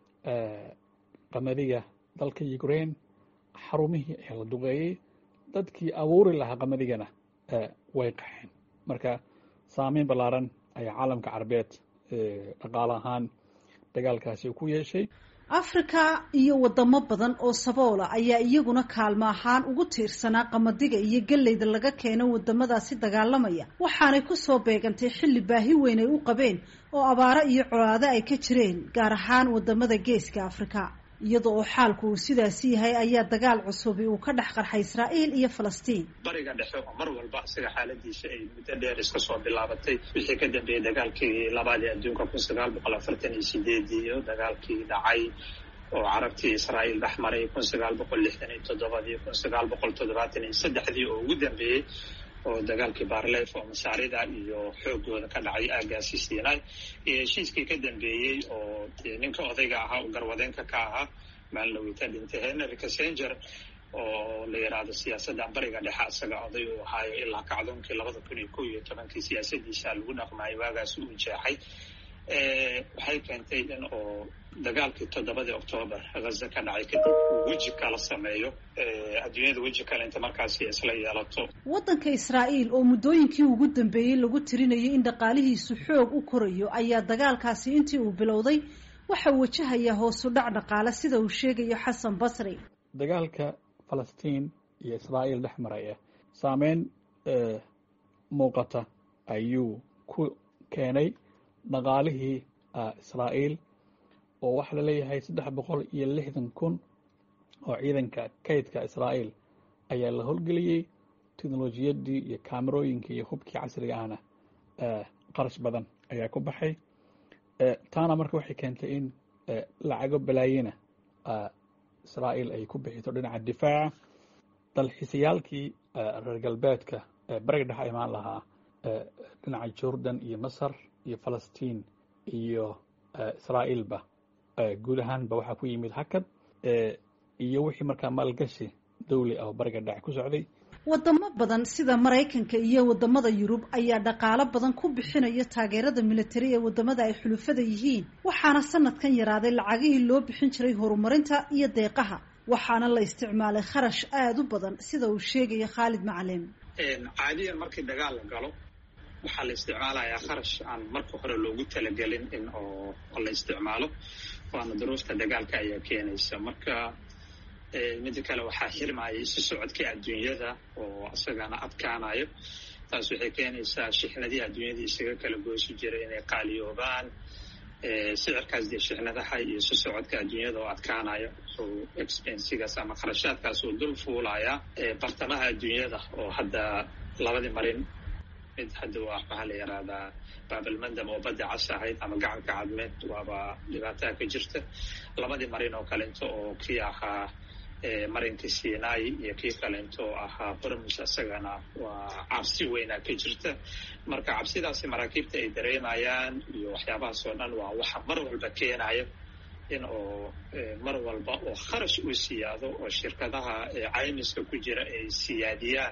qamadiga dalka Ukraine xarumihii ay la duqeeyay dadkii abuuri lahaa qamadiyana way qaxeen. marka saameyn ballaaran ayaa caalamka Carabeed dhaqaale ahaan dagaalkaasi ku yeeshay. Afrika iyo wadamo badan oo saboola ayaa iyaguna kaalmo ahaan ugu tiirsanaa qamadiga iyo galleyda laga keeno wadamadaasi dagaalamaya, waxaanay ku soo beegantay xilli baahi weyn ay u qabeen oo abaaro iyo colaado ay ka jireen gaar ahaan wadamada geeska Afrika. iyadoo oo xaalku uu sidaas yahay ayaa dagaal cusub uu ka dhex qarxay Israa'iil iyo Falastiin. bariga dhexe oo mar walba isaga xaaladiisa ay muddo dheer iska soo bilaabatay wixii ka dambeeyay dagaalkii labaad ee adduunka 1948 iyo dagaalkii dhacay oo Carabtii Israa'iil dhex maray 1967 iyo 1973 oo ugu dambeeyay oo dagaalkii Barleef oo masaarida iyo xoogooda ka dhacay aagaasi Siinay iyo heshiiskii ka dambeeyay oo ninka odayga ahaa oo garwadeenka ka ahaa maalowita dhintay Henry Kissinger oo la yiraahdo siyaasadda bariga dhexe asaga oday uu ahaa ilaa kacdoonkii 2011 siyaasadiisa lagu dhaqmay waagaas uu jeexay waxay keentay in oo dagaalkii 7 Oktoobar Gaza ka dhacay kadib weji kala sameeyo adduunyada weji kale inta markaasi isla yeelato. Wadanka Israa'iil oo muddooyinkii ugu dambeeyay lagu tirinayay in dhaqaalihiisu xoog u korayo ayaa dagaalkaasi intii uu bilowday waxa wajahaya hoos u dhac dhaqaale sida uu sheegayo Xasan Basri. dagaalka Falastiin iyo Israa'iil dhex maraya saameyn muuqata ayuu ku keenay dhaqaalihii Israa'iil oo waxa la leeyahay 360,000 oo ciidanka kaydka Israa'iil ayaa la howlgeliyay teknolojiyadii iyo kaamirooyinkii iyo hubkii casriga ahna qarash badan ayaa ku baxay. taana marka waxay keentay in lacago balaayina Israa'iil ay ku bixiso dhinaca difaaca. dalxiisayaalkii reer galbeedka bariga dhexe imaan lahaa dhinaca Jordan iyo Masar iyo Falastiin iyo Israa'iilba guud ahaanba waxaa ku yimid hakad iyo wixii markaa maalgashi dawli ah bariga dhexe ku socday. wadamo badan sida Mareykanka iyo wadamada Yurub ayaa dhaqaale badan ku bixinaya taageerada militari ee wadamada ay xulufada yihiin, waxaana sanadkan yaraaday lacagihii loo bixin jiray horumarinta iyo deeqaha, waxaana la isticmaalay kharash aad u badan sida uu sheegay Khalid Macalin. caadiyan markii dagaal la galo waxaa la isticmaalayaa kharash aan marka hore loogu talagelin in oo la isticmaalo, waana duruufta dagaalka ayaa keenaysa. marka mid kale waxaa xirmaya isu socodka adduunyada oo asagana adkaanayo. taas waxay keenaysaa shixnadii adduunyada isaga kala goosi jiray inay qaaliyoobaan. sicirkaas dee shixnadaha iyo isu socodka adduunyada oo adkaanayo oo expensigaas ama kharashaadkaas oo dul fuulaya bartamaha adduunyada oo hadda labadii marin mid hadda waxaa la yiraahdaa baabalmandam oo badda cas ahayd ama gacanka cadmeed waaba dhibaataa ka jirta. labadii marin oo kalento oo kii ahaa marinka Siinay iyo kii kalento ahaa Hormuz asagana waa cabsi weynaa ka jirta. marka cabsidaasi maraakiibta ay dareemayaan iyo waxyaabahaas oo dhan waa waxa mar walba keenaya in oo mar walba oo kharash uu siyaado oo shirkadaha caymiska ku jira ay siyaadiyaan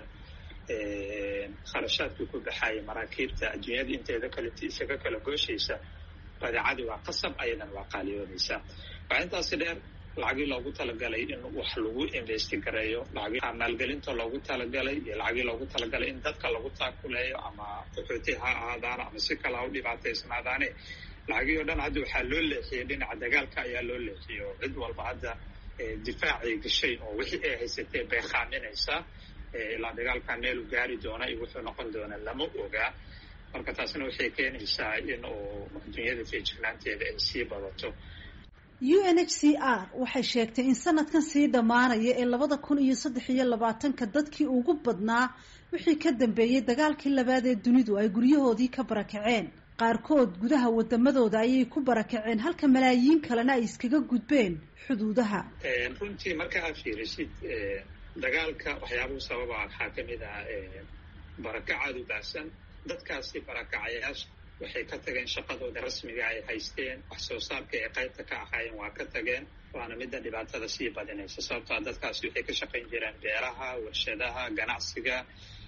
kharashaadkii ku baxaya maraakiibta adduunyada inteeda kale isaga kala gooshaysa badeecadii waa qasab ayadan waa qaaliyoonaysaa. waxaa intaasi dheer lacagii loogu talagalay in wax lagu investigareeyo, lacagii maalgelinta loogu talagalay iyo lacagii loogu talagalay in dadka lagu taakuleeyo ama qaxooti ha ahaadaan ama si kale ha u dhibaataysnaadaane lacagii oo dhan hadda waxaa loo leexiyey dhinaca dagaalka ayaa loo leexiyey oo cid walba hadda difaacay gashay oo wixii ay haysatee bay khaaminaysaa ilaa dagaalkaa meel u gaari doona iyo wuxuu noqon doona lama ogaa. marka taasna waxay keenaysaa in uu adduunyada feejignaanteeda ay sii badato. UNHCR waxay sheegtay in sanadkan sii dhammaanaya ee 2023 dadkii ugu badnaa wixii ka dambeeyey dagaalkii labaad ee dunidu ay guryahoodii ka barakaceen. qaarkood gudaha wadamadooda ayay ku barakaceen halka malaayiin kalena ay iskaga gudbeen xuduudaha. runtii marka aad fiirisid dagaalka waxyaabuhu sababa waxaa ka mid ah barakacaad u baahsan. dadkaasi barakacayaasha waxay ka tageen shaqadooda rasmiga ay haysteen, wax soo saarka ay qaybta ka ahaayeen waa ka tageen, waana midda dhibaatada sii badinaysa. sababtoo dadkaasi waxay ka shaqayn jireen beeraha, warshadaha, ganacsiga,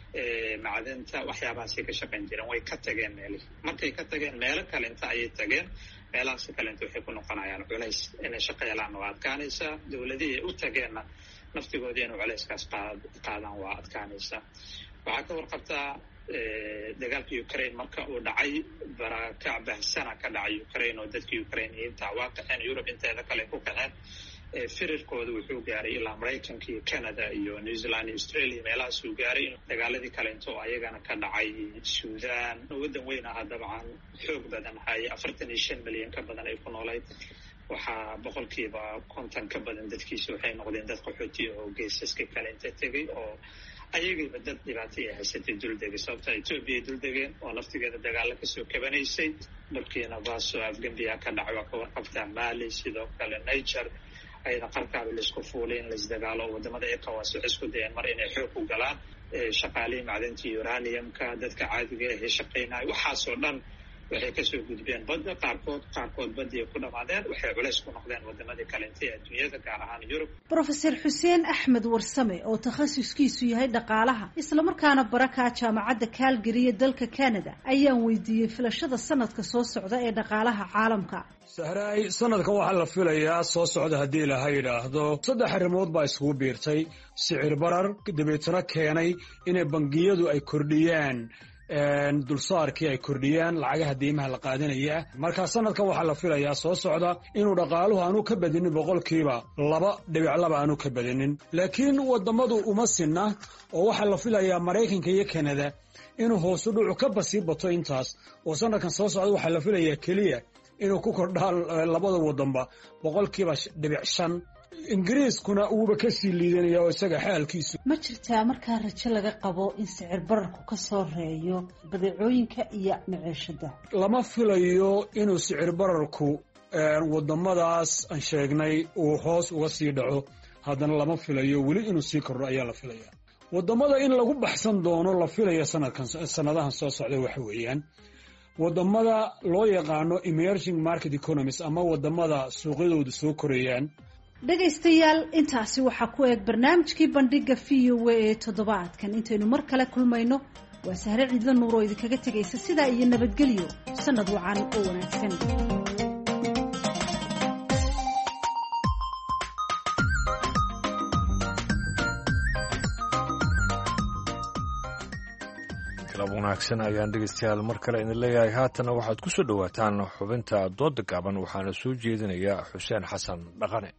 macdinta, waxyaabahaasay ka shaqayn jireen. way ka tageen meelihii. markay ka tageen meelo kalenta ayay tageen. meelahaas kalenta waxay ku noqonayaan culays. inay shaqo helaanna waa adkaanaysaa. dowladihii ay u tageenna naftigoodii inay culayskaas qaadaan waa adkaanaysaa. waxaa ka warqabtaa dagaalka Ukraine marka uu dhacay barakac bahsana ka dhacay Ukraine oo dadkii Ukrainiyiinta waa qaxeen Europe inteeda kale ku qaxeen. firirkooda wuxuu gaaray ilaa Mareykanka iyo Canada iyo New Zealand iyo Australia meelahaas uu gaaray. dagaaladii kale intoo ayagana ka dhacay Sudan wadan weyn ah dabcan xoog badan hay 45 milyan ka badan ay ku noolayd. waxaa boqolkiiba 50 ka badan dadkiisa waxay noqdeen dad qaxooti oo geesaska kale inta tegay oo ayagiiba dad dhibaato ay haysatay duldegay. sababta Ethiopia ay duldegeen oo naftigeeda dagaalo kasoo kabanaysay. Burkina Faso, Afgambia ka dhacay waa ka warqabtaa. Mali sidoo kale Niger ayada qarkaaba laisku fuulay in laisdagaalo oo wadamada ECOWAS waxay isku dayeen mar inay xoog u galaan. shaqaalihii macdinta uraniumka dadka caadiga ah shaqaynaya waxaasoo dhan waxay kasoo gudbeen badda. qaarkood badii ku dhamaadeen. waxay culays ku noqdeen wadamadii kale intay adduunyada gaar ahaan Yurub. Professor Xuseen Axmed Warsame oo takhasuskiisu yahay dhaqaalaha isla markaana baraka jaamacadda Calgary ee dalka Canada ayaan weydiiyey filashada sanadka soo socda ee dhaqaalaha caalamka. Sahraay, sanadka waxaa la filayaa soo socda haddii Ilaahay yiraahdo 3 arrimood baa isugu biirtay. sicir barar dabeetana keenay inay bangiyadu ay kordhiyaan dulsaarkii ay kordhiyaan lacagaha deymaha la qaadanaya. marka sanadka waxaa la filayaa soo socda inuu dhaqaaluhu aanu ka badinin boqolkiiba 2.2 aanu ka badinin. laakiin wadamadu uma sinna oo waxaa la filayaa Mareykanka iyo Canada inuu hoos u dhaco ka basii bato intaas. oo sanadkan soo socda waxaa la filayaa kaliya inuu ku kordhaan labada wadanba boqolkiiba 5. ingiriiskuna uuba ka sii liidanaya oo isaga xaalkiisu. ma jirtaa markaa rajo laga qabo in sicir bararku ka soo reeyo badeecooyinka iyo maciishada? lama filayo inuu sicir bararku wadamadaas aan sheegnay uu hoos uga sii dhaco. haddana lama filayo weli inuu sii kordho ayaa la filayaa. wadamada in lagu baxsan doono la filaya sanadahan soo socda waxa weeyaan wadamada loo yaqaano emerging market economies ama wadamada suuqyadoodu soo korayaan. dhegaystayaal intaasi waxaa ku eeg barnaamijkii bandhiga VOA ee toddobaadkan. intaynu mar kale kulmayno waa Sahre Ciidla Nuur oo idinkaga tegaysa sidaa iyo nabadgelyo. sanad wacan oo wanaagsan. wanaagsan ayaan dhegeystayaal mar kale idin leeyahay. haatana waxaad ku soo dhawaataan xubinta dooda gaaban waxaana soo jeedinaya Xuseen Xasan Dhaqane.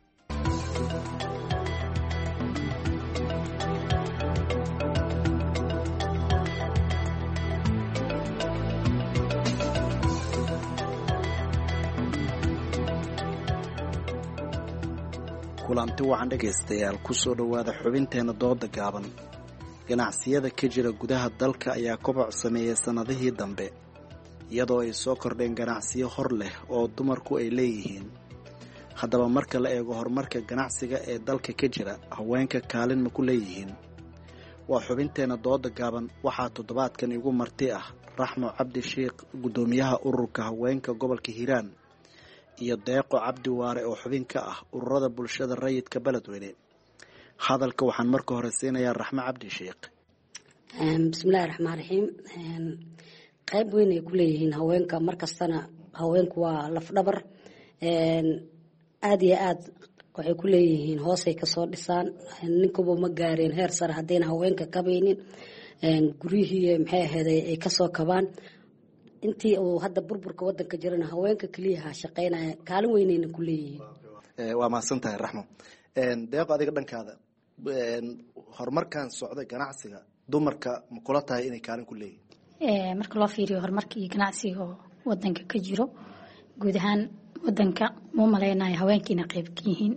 kulanti wacan dhegaystayaal ku soo dhowaada xubinteena dooda gaaban. ganacsiyada ka jira gudaha dalka ayaa koboc sameeyay sannadihii dambe iyadoo ay soo kordheen ganacsiyo hor leh oo dumarku ay leeyihiin. haddaba marka la eego horumarka ganacsiga ee dalka ka jira haweenka kaalin ma ku leeyihiin? waa xubinteena dooda gaaban. waxaa toddobaadkan igu marti ah Raxmo Cabdi Sheekh, guddoomiyaha ururka haweenka gobolka Hiiraan, iyo Deeqo Cabdi Waare oo xubin ka ah ururada bulshada rayidka Beledweyne. hadalka waxaan marka hore siinayaa Raxmo Cabdi Sheekh. bismillahi raxmaan raxiim. qayb weyn ay ku leeyihiin haweenka. markastana haweenku waa lafdhabar. aada iyo aad waxay ku leeyihiin hoosay kasoo dhisaan ninkuba ma gaareen heer sare haddayna haweenka kabaynin guryihii maxay aheeday ay kasoo kabaan intii uu hadda burburka wadanka jirana haweenka keliyaha shaqaynaya kaalin weynayna ku leeyihiin waa mahadsan tahay raxmo deeqo adiga dhankaada horumarkan socda ganacsiga dumarka ma kula tahay inay kaalin ku leeyihiin marka loo fiiriyo horumarka iyo ganacsiga oo wadanka ka jiro guud ahaan wadanka muu malaynayo haweenkiina qayb ka yihiin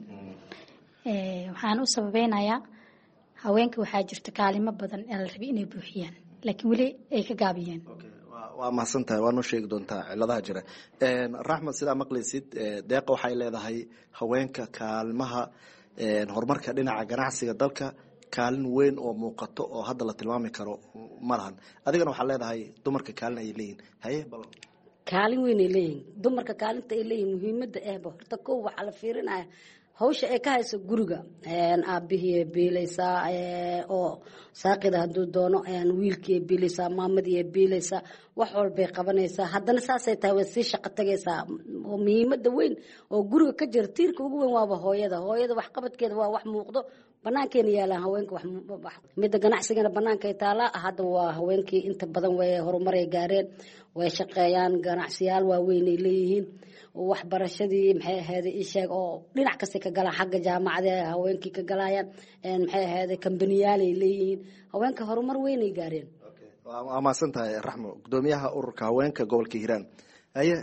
waxaan u sababeynayaa haweenka waxaa jirta kaalimo badan ee la rabay inay buuxiyaan laakiin weli ay ka gaabiyeen waa mahadsan tahay waa noo sheegi doontaa ciladaha jira raxmed sidaa maqlaysid deeqa waxay leedahay haweenka kaalimaha horumarka dhinaca ganacsiga dalka kaalin weyn oo muuqato oo hadda la tilmaami karo ma lahan adigana waxaa leedahay dumarka kaalin ayay leeyihin haye bal kaalin weyn ay leeyihin dumarka kaalinta ay leeyihin muhiimada ahba horta kow waxaa la fiirinaya hawsha ay ka hayso guriga aabihii biilaysaa oo saaqida hadduu doono wiilkii biilaysaa maamadii biilaysaa wax walbay qabanaysaa haddana saasay tahay way sii shaqo tagaysaa muhiimada weyn oo guriga ka jira tiirka ugu weyn waaba hooyada waxqabadkeeda waa wax muuqdo banaankeena yaalaan haweenka midda ganacsigana banaankay taalaa hadda waa haweenkii inta badan way horumaray gaareen way shaqeeyaan ganacsiyaal waaweynay leeyihiin waxbarashadii maxay ahayd isheeg oo dhinac kasta ka galaan xagga jaamacada haweenkii ka galayaan maxay ahayd kambaniyaalay leeyihiin haweenka horumar weynay gaareen waa mahadsan tahay raxmo gudoomiyaha ururka haweenka gobolka hiiraan haye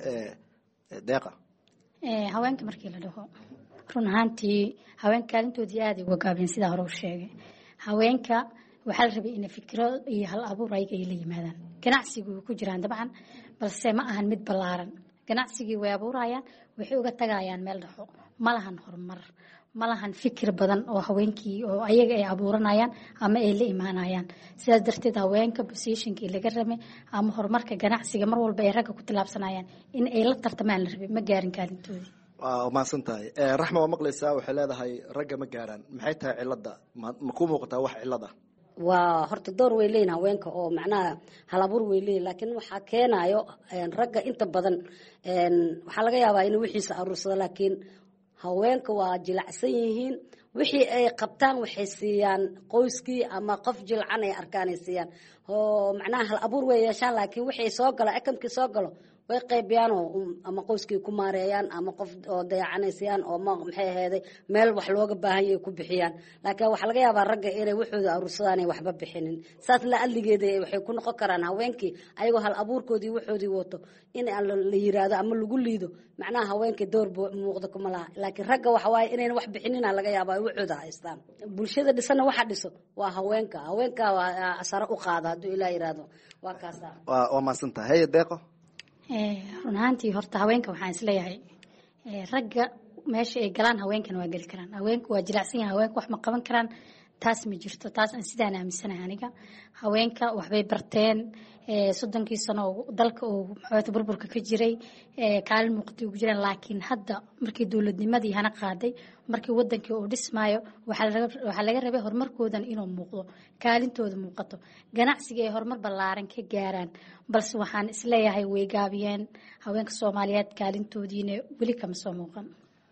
deeqa haweenka markii la dhaho run ahaantii haweenka kaalintoodii aaday uga gaabeen sidaa hore u sheegay haweenka waxaa la rabay inay fikiro iyo hal abuur ayaga ay la yimaadaan ganacsigu way ku jiraan dabcan balse ma ahan mid ballaaran ganacsigii way abuurayaan waxay uga tagayaan meel dhaxo ma lahan horumar ma lahan fikir badan oo haweenkii oo ayaga ay abuuranayaan ama ay la imaanayaan sidaas darteed haweenka positionkii laga rabay ama horumarka ganacsiga mar walba ay ragga ku tilaabsanayaan in ay la tartamaan la rabay ma gaarin kaalintoodii waa mahadsan tahay raxma waa maqlaysaa waxay leedahay ragga ma gaaraan maxay tahay cilada ma ku muuqataa wax cilad ah waa horta door way leeyihin haweenka oo macnaha halabuur way leeyihin laakiin waxaa keenayo ragga inta badan waxaa laga yaabaa inuu wixiisa aruursado laakiin haweenka waa jilacsan yihiin wixii ay qabtaan waxay siiyaan qoyskii ama qof jilcan ay arkaan ay siiyaan oo macnaha hal abuur way yeeshaan laakiin wixii soo galo akamkii soo galo way qaybiyaan oo ama qoyskii ku maareeyaan ama qof oo dayacanaysayaan oo maxay aheeday meel wax looga baahan yahay ku bixiyaan laakiin waxaa laga yaabaa ragga inay waxooda aruursadaan ay waxba bixinin saas la adligeeda waxay ku noqon karaan haweenkii ayagoo hal abuurkoodii waxoodii wato in la yiraahdo ama lagu liido macnaha haweenkii door muuqda kuma laha laakiin ragga waxa waaye inayna wax bixinina laga yaabaa ay waxooda haystaan bulshada dhisana waxa dhiso waa haweenka waa sare u qaada hadduu ilaa yiraahdo waa kaasa waa maasantahay haye deeqo run ahaantii horta haweenka waxaan isleeyahay ragga meesha ay galaan haweenkana waa geli karaan haweenku waa jilacsan yahay haweenku wax ma qaban karaan taas ma jirto taas aan sidaan aaminsanahay aniga haweenka waxbay barteen 30 sano dalka uu maxaa burburka ka jiray kaalin muuqatay ugu jiraan laakiin hadda markii dawladnimadii hana qaaday markii wadankii uu dhismaayo waxa laga rabay horumarkoodan inuu muuqdo kaalintooda muuqato ganacsiga ay horumar ballaaran ka gaaraan balse waxaan isleeyahay way gaabiyeen haweenka Soomaaliyeed kaalintoodiina weli kama soo muuqan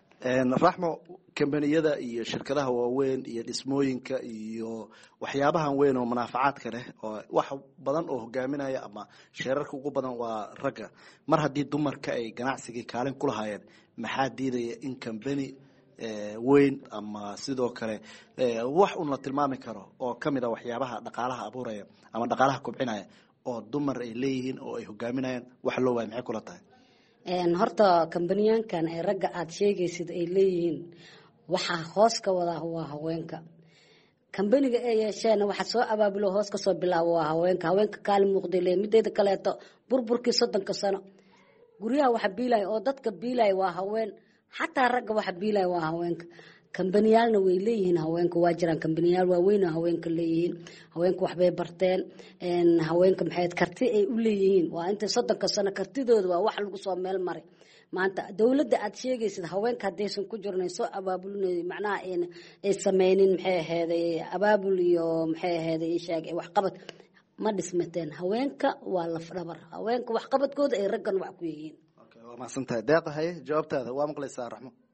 raxmo kambaniyada iyo shirkadaha waaweyn iyo dhismooyinka iyo waxyaabahan weyn oo manaafacaadka leh oo wax badan oo hogaaminaya ama sheerarka ugu badan waa ragga mar haddii dumarka ay ganacsigii kaalin ku lahaayeen maxaa diidaya in kambani weyn ama sidoo kale wax un la tilmaami karo oo kamid a waxyaabaha dhaqaalaha abuuraya ama dhaqaalaha kobcinaya oo dumar ay leeyihiin oo ay hogaaminayaan wax loo waaya maxay kula tahay horta kambaniyaankan ay ragga aad sheegaysid ay leeyihiin waxaa hoos ka wadaa waa haweenka kambaniga ay yeesheen waxa soo abaabulo hoos ka soo bilaabo waa haweenka kaalin muuqday leeyihiin mideeda kaleeto burburkii 30 sano guryaha waxa biilay oo dadka biilay waa haween xataa ragga waxa biilay waa haweenka kambaniyaalna way leeyihiin haweenka waa jiraan kambaniyaal waaweyn oo haweenka leeyihiin haweenku waxbay barteen haweenka maxay karti ay u leeyihiin waa inta 30 sano kartidooda waa wax lagu soo meel maray maanta dawladda aad sheegaysid haweenka hadaysan ku jirnay soo abaabulnay macnaha ay sameeyeen maxay ahayd abaabul iyo maxay ahayd sheeg wax qabad ma dhismateen haweenka waa laf dhabar haweenka wax qabadkooda ay raggan wax ku yihiin waa maasantahay deeqa haye jawaabtaada waa maqlaysaa raxmo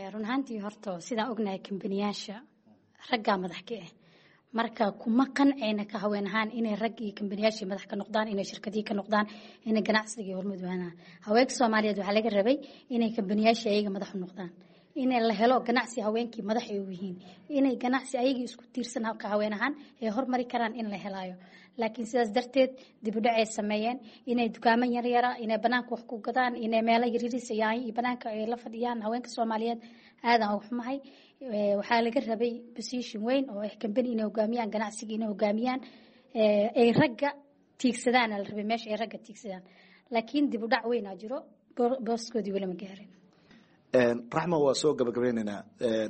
run ahaantii horta sidaan ognahay kambaniyaasha raggaa madax ka ah marka kuma qancayna ka haween ahaan inay rag iyo kambaniyaashii madax ka noqdaan inay shirkadii ka noqdaan inay ganacsigii hormud waanaan haweenka Soomaaliyeed waxaa laga rabay inay kambaniyaashii ayaga madax u noqdaan inay la helo ganacsi haweenkii madax ay u yihiin inay ganacsi ayaga isku tiirsan ka haween ahaan ee hormari karaan in la helayo laakiin sidaas darteed dib u dhac ay sameeyeen inay dukaamo yar yar inay banaanka wax ku gadaan inay meelo yariis iyo banaanka ay la fadhiyaan haweenka Soomaaliyeed aadan ugu xumahay waxaa laga rabay position weyn oo ay company inay hogaamiyaan ganacsiga inay hogaamiyaan ay ragga tiigsadaan la rabay meesha ay ragga tiigsadaan laakiin dib u dhac weyn aa jiro booskoodii wala ma gaarin raxma waa soo gabagabaynaynaa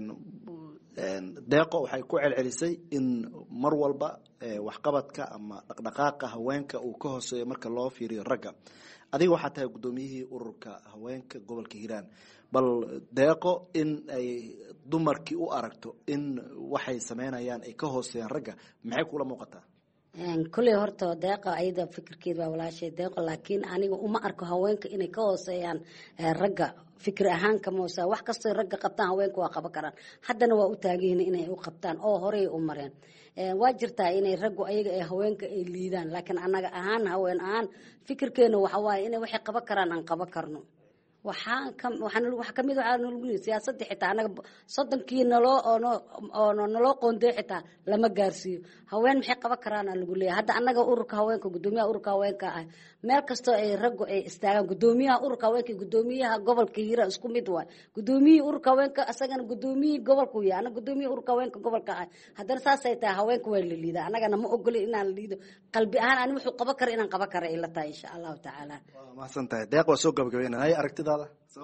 deeqo waxay ku celcelisay in mar walba waxqabadka ama dhaqdhaqaaqa haweenka uu ka hooseeyo marka loo fiiriyo ragga adiga waxaa tahay gudoomiyihii ururka haweenka gobolka Hiiraan bal deeqo in ay dumarkii u aragto in waxay sameynayaan ay ka hooseeyaan ragga maxay kula muuqataa kulli horta deeqa ayda fikirkeeda waa walaashay deeqo laakiin aniga uma arko haweenka inay ka hooseeyaan ragga fikir ahaan kama hooseeya wax kastoo ragga qabtaan haweenku waa qaban karaan haddana waa u taagan inay u qabtaan oo horey u mareen waa jirtaa inay raggu ayaga ay haweenka ay liidaan laakiin anaga ahaan haween ahaan fikirkeena waxa waaye inay waxay qaban karaan aan qaban karno waxaa kamid siyaasadda xitaa anaga soddonkii naloo qoonday xitaa lama gaarsiiyo haween maxay qaban karaan lagu leeyahay hadda anaga ururka haweenka gudoomiyaha ururka haweenka ah meel kastoo ay raggu ay istaagaan gudoomiyaha ururka haweenka gudoomiyaha gobolka Hiiraan isku mid waay gudoomiyihii ururka haweenka asagana gudoomiyihii gobolka uu yahay anaga gudoomiyihii ururka haweenka gobolka ah haddana saasay tahay haweenka waa la liidaa anagana ma ogolin inaan la liido qalbi ahaan ani wuxuu qaban kara inaan qaban kara ila tahay insha allahu tacaala waa mahadsan tahay deeq waa soo gabagabeynaa hay aragtidaada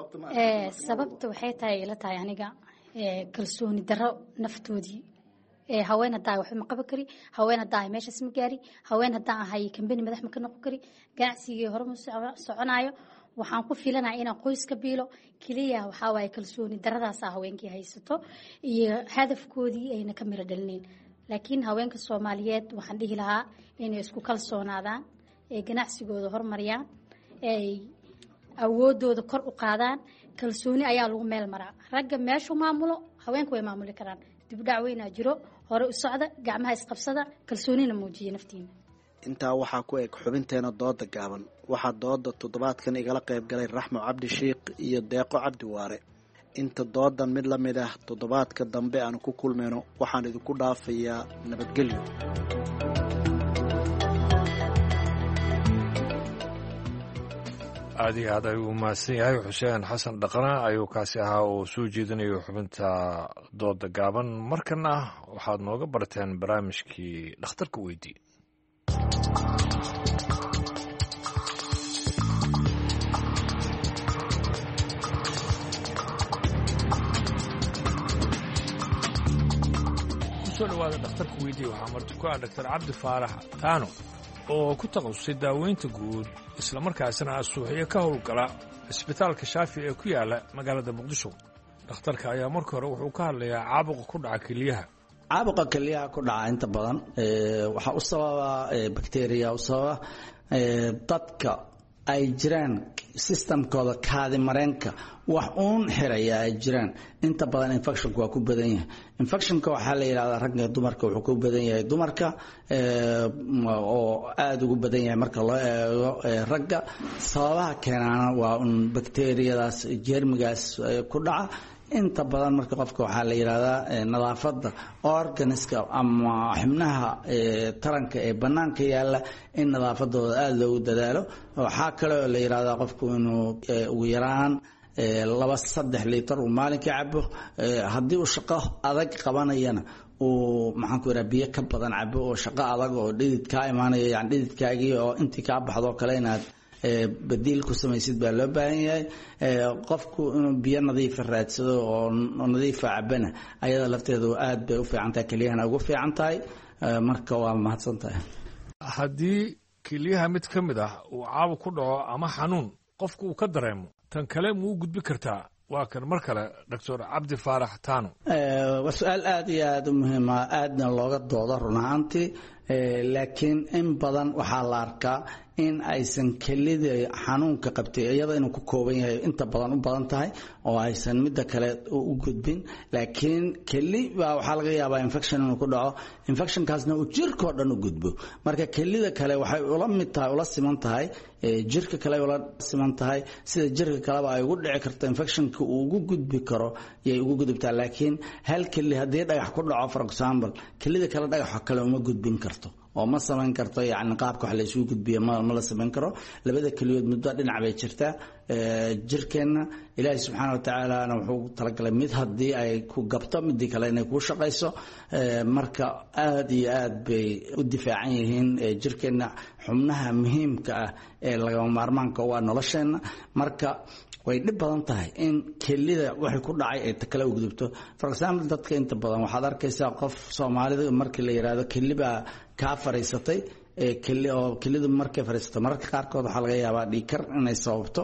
sababta waxay tahay ila tahay aniga kalsooni darro naftoodii haween hadaa wax ma qaban kari haween hadaa meeshaas ma gaari haween hadaa ahay company madax ma ka noqon kari ganacsigii hore ma soconayo waxaan ku fiilanahay inaan qoyska biilo kaliya waxa waaye kalsooni darradaas haweenkii haysato iyo hadafkoodii ayna ka miro dhalneen laakiin haweenka Soomaaliyeed waxaan dhihi lahaa inay isku kalsoonaadaan ee ganacsigooda horumariyaan ay awoodooda kor u qaadaan kalsooni ayaa lagu meel maraa ragga meesha maamulo haweenku way maamuli karaan dib u dhac weyn jiro hore u socda gacmaha isqabsada kalsoonina muujiya naftiina intaa waxaa ku eg xubinteena dooda gaaban waxaa dooda toddobaadkan igala qayb galay Raxmo Cabdi Sheekh iyo Deeqo Cabdi Waare inta doodan mid la mid ah toddobaadka dambe aan ku kulmeyno waxaan idinku dhaafayaa nabadgelyo aad iyo aad ayuu mahadsan yahay xuseen xasan dhaqana ayuu kaasi ahaa oo soo jeedinayo xubinta dooda gaaban markana waxaad nooga barteen barnaamijkii dhakhtarka weydii kusoo dhawaada dhakhtarka weydii waxaa marti ku ah Dr. Cabdi Faarax Taano oo ku takhasusay daaweynta guud isla markaasina suuxiyo ka howlgala isbitaalka Shaafi ee ku yaala magaalada Muqdisho dhakhtarka ayaa markii hore wuxuu ka hadlayaa caabuqa ku dhaca keliyaha caabuqa keliyaha ku dhaca inta badan waxa u sababa bacteria u sababa dadka ay jiraan systemkooda kaadi mareenka wax uun xiraya ay jiraan inta badan infectionku waa ku badan yahay infectionka waxaa la yidhahdaa ragga dumarka wuxuu ku badan yahay dumarka oo aada ugu badan yahay marka loo eego ragga sababaha keenaana waa un bacteriyadaas jeermigaas ku dhaca inta badan marka qofka waxaa la yidhahdaa nadaafadda organiska ama xubnaha taranka ee bannaanka yaalla in nadaafadooda aada loogu dadaalo waxaa kale oo la yidhahdaa qofku inuu ugu yaraan 2-3 liitar uu maalinkii cabo haddii uu shaqo adag qabanayana uu maxaan ku yidhaha biyo ka badan cabo oo shaqo adag oo dhidid kaa imaanayo yani dhididkaagii oo intii kaa baxdo kale inaad badiil ku samaysid baa loo baahan yahay qofku inuu biyo nadiifa raadsado oo nadiifa cabana ayada lafteedu aad bay u fiican tahay keliyahana ugu fiican tahay marka waa mahadsan tahay haddii keliyaha mid ka mid ah uu caabuq ku dhaco ama xanuun qofku uu ka dareemo tan kale muu gudbi kartaa waa kan mar kale Dr. Cabdi Faarax Taano waa su'aal aad iyo aad u muhiim ah aadna looga doodo run ahaantii laakiin in badan waxaa la arkaa in aysan kelida xanuunka qabtay iyada inuu ku kooban yahay inta badan u badan tahay oo aysan midda kale u gudbin laakiin keli baa waxaa laga yaabaa infection inuu ku dhaco infectionkaasna uu jirkoo dhan u gudbo marka kelida kale waxay ula mid tahay ula siman tahay jirka kale ula siman tahay sida jirka kaleba ay ugu dhici karto infectionka uu ugu gudbi karo yay ugu gudubtaa laakiin hal keli haddii dhagax ku dhaco for example kelida kale dhagaxa kale uma gudbin karto oo ma samayn karto yani qaabka wax la isugu gudbiyo ma la samayn karo labada keliyood muddo dhinac bay jirtaa jirkeenna ilaahay subxaana wa tacaala wuxuu talagalay mid haddii ay ku gabto midii kale inay kuu shaqayso marka aad iyo aad bay u difaacan yihiin jirkeenna xubnaha muhiimka ah ee lagama maarmaanka waa nolosheenna marka way dhib badan tahay in kelida waxay ku dhacay ay kala u gudubto for example dadka inta badan waxaad arkaysaa qof Soomaalida markii la yiraahdo keliba ka fariisatay kelidu markay fariisato mararka qaarkood waxaa laga yaabaa dhiikar inay sababto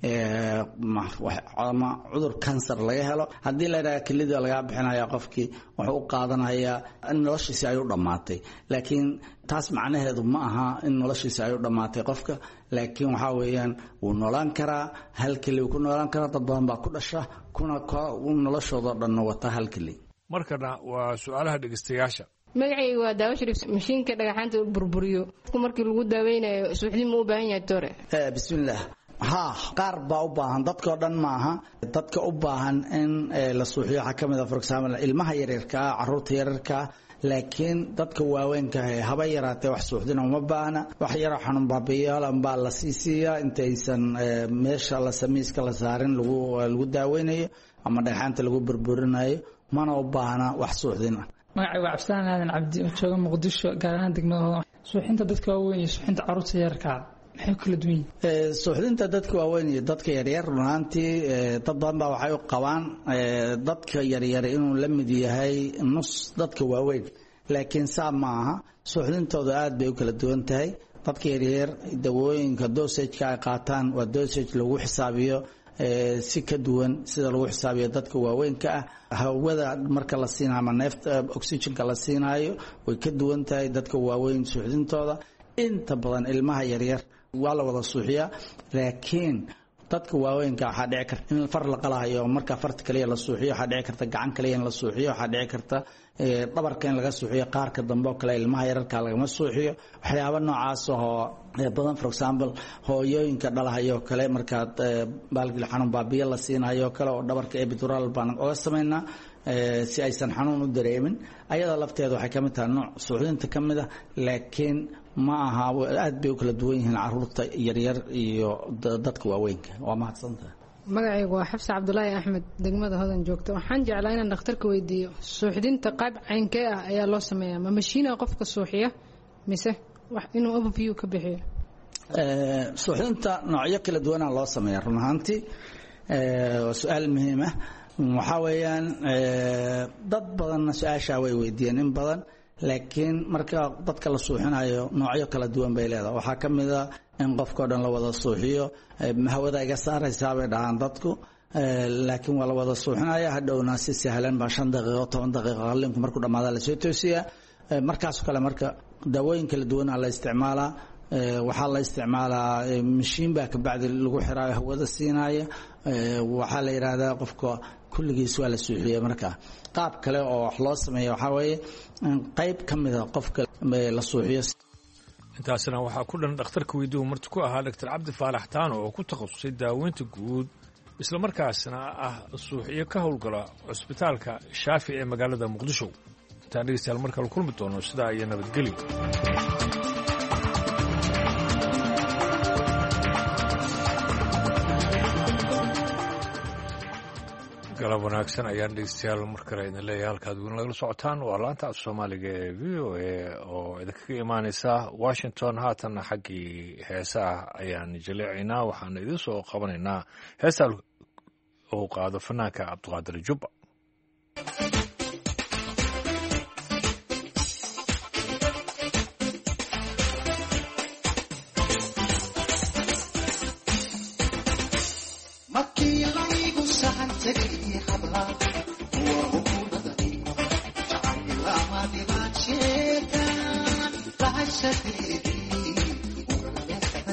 ama cudur cancer laga helo haddii la yiraahdo kelida laga bixinayo qofkii wuxuu u qaadanayaa in noloshiisa ay u dhamaatay laakiin taas macnaheedu ma aha in noloshiisa ay u dhamaatay qofka laakiin waxa weeyaan uu noolaan karaa hal keli ku noolaan karaa dad badan baa ku dhasha kuna noloshooda dhan wata hal keli markana waa su'aalaha dhageystayaasha magacaygu waa daawo sharif mashiinka dhagaxaanta burburiyo markii lagu daaweynayo suuxdin ma u baahan yahay tore bismillaah qaar baa u baahan dadka dhan maaha dadka u baahan in la suuxiyo waxa kamid ah for example ilmaha yaryarka caruurta yaryarka laakiin dadka waaweynka haba yaraatee wax suuxdina uma baahna wax yar xanuun baabiyaal baa la siisiyaa intaysan meesha la samiiska la saarin lagu daaweynayo ama dhagaxaanta lagu burburinayo mana u baahna wax suuxdina magacaygu waa Cabsaan Aadan Cabdi oo jooga Muqdisho gaar ahaan degmada suuxinta dadka waaweyn iyo suuxinta caruurta yarka maxay kala duwan yihiin suuxinta dadka waaweyn iyo dadka yaryar runtii dad badan baa waxay u qabaan dadka yaryar inuu la mid yahay nus dadka waaweyn laakiin saa ma aha suuxintooda aad bay u kala duwan tahay dadka yaryar dawooyinka dosage-ka ay qaataan waa dosage lagu xisaabiyo si ka duwan sida lagu xisaabiyo dadka waaweynka ah hawada marka la siinayo ama neefta oxygen-ka la siinayo way ka duwan tahay dadka waaweyn suuxintooda inta badan ilmaha yaryar waa la wada suuxiyaa laakiin dadka waaweynka waxaa dhici karta in far la qalahayo marka farta kaliya la suuxiyo waxaa dhici karta gacan kaliya in la suuxiyo waxaa dhici karta dhabarka in laga suuxiyo qaarka dambe oo kale ilmaha yararka lagama suuxiyo waxyaabo noocaas oo badan for example hooyooyinka dhalahayo kale markaad baalgil xanuun baabiya la siinayo kale oo dhabarka epidural baan oga sameynaa si aysan xanuun u dareemin ayada lafteeda waxay kamid tahay nooc suuxdinta kamid ah laakiin ma aha aad bay u kala duwan yihiin caruurta yaryar iyo dadka waaweynka waa mahadsantahay magacaygu waa Xafsa Cabdullaahi Axmed degmada Hodan joogto waxaan jeclaa inaan dhakhtarka weydiiyo suuxdinta qayb caynkee ah ayaa loo sameeyaa ma mashiina qofka suuxiya mise wax inuu overview ka bixiyo suuxdinta noocyo kala duwan loo sameeyaa run ahaantii waa su'aal muhiim ah waxa weeyaan dad badan su'aasha way weydiiyeen in badan laakiin marka dadka la suuxinayo noocyo kala duwan bay leedahay waxa kamid ah in qofka dhan la wada suuxiyo hawada iga saaraysaa bay dhahaan dadku laakiin waa la wada suuxinaya hadhowna si sahlan ba 5 daqiiqo 10 daqiiqo qalinku markuu dhamaado la soo toosiyaa markaas kale marka daawooyin kala duwan la isticmaalaa waxaa la isticmaalaa mashiin baa ka bacdi lagu xiraayo hawada siinaya waxaa la yiraahdaa qofka kulligiis waa la suuxiyay marka qaab kale oo wax loo sameeyo waxa weeye qayb kamid ah qofka la suuxiyo intaasna waxaa ku dhan dhakhtarka weydiiyo marti ku ahaa Dr. Cabdi Faalax Taano oo ku takhasusay daaweynta guud isla markaasna ah suuxiyo ka howlgala cusbitaalka Shaafi ee magaalada Muqdisho intaan dhegeystayaal markale kulmi doono sidaa iyo nabadgelyo galab wanaagsan ayaan dhegeystayaal mar kale idin leeyahay halkaad weyn lagala socotaan waa laanta af soomaaliga ee VOA oo idinkaga imaaneysa Washington haatanna xaggii heesaha ayaan jaleecaynaa waxaana idin soo qabanaynaa heesa uu qaado fanaanka Cabdiqaadir Jubba Shut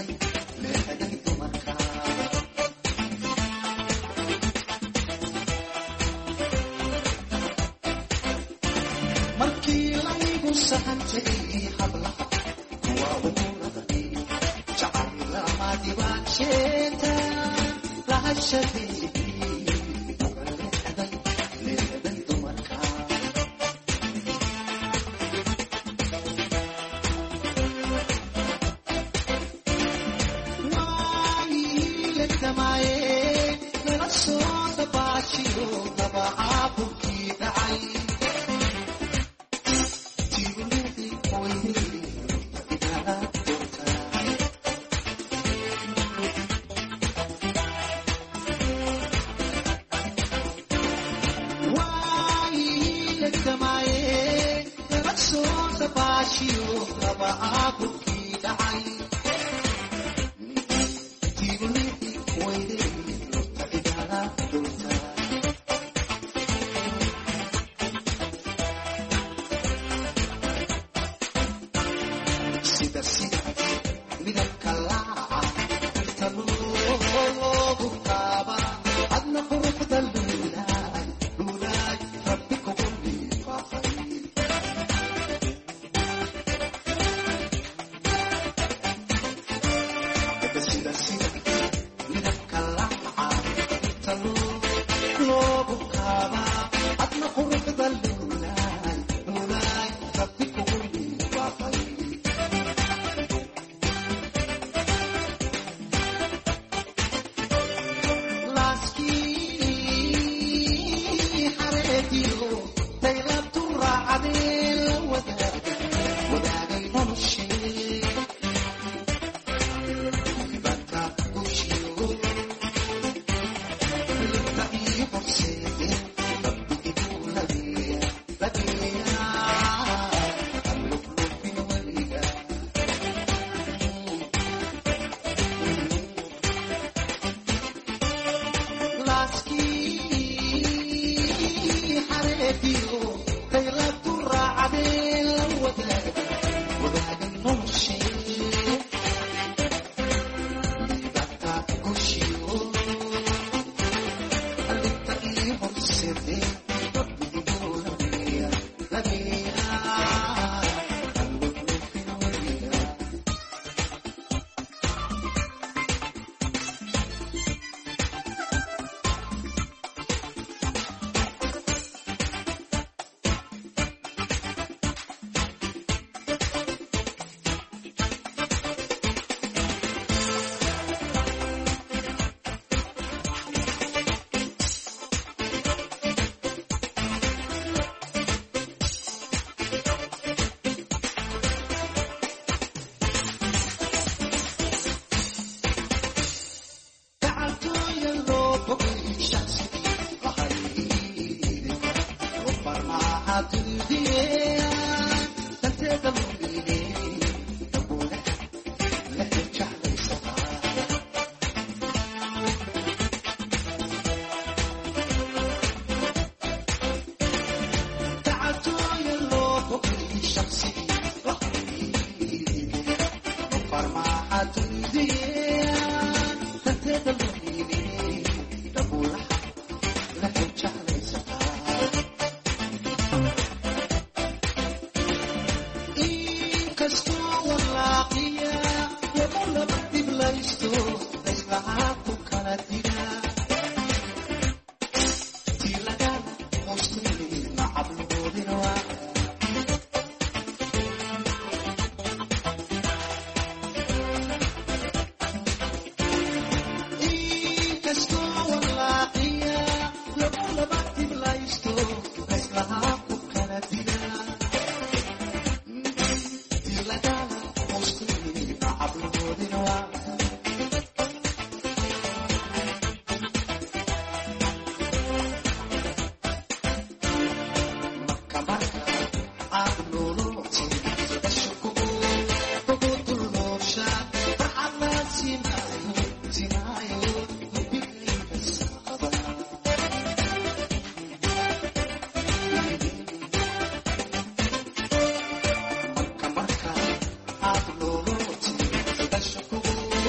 Thank you.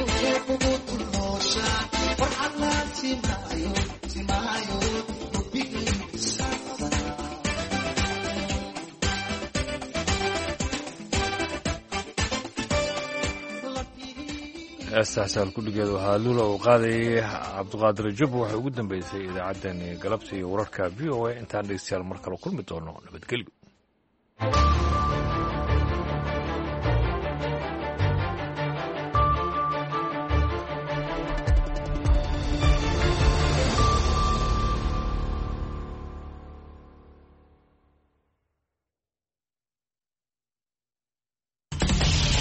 heestaas halkudhigeedu ahaa lula uu qaadayay cabdiqaadir jabbo waxay ugu dambeysay idaacaddani galabta iyo wararka v o a intaan dhegeystayaal mar kale kulmi doono nabadgelyo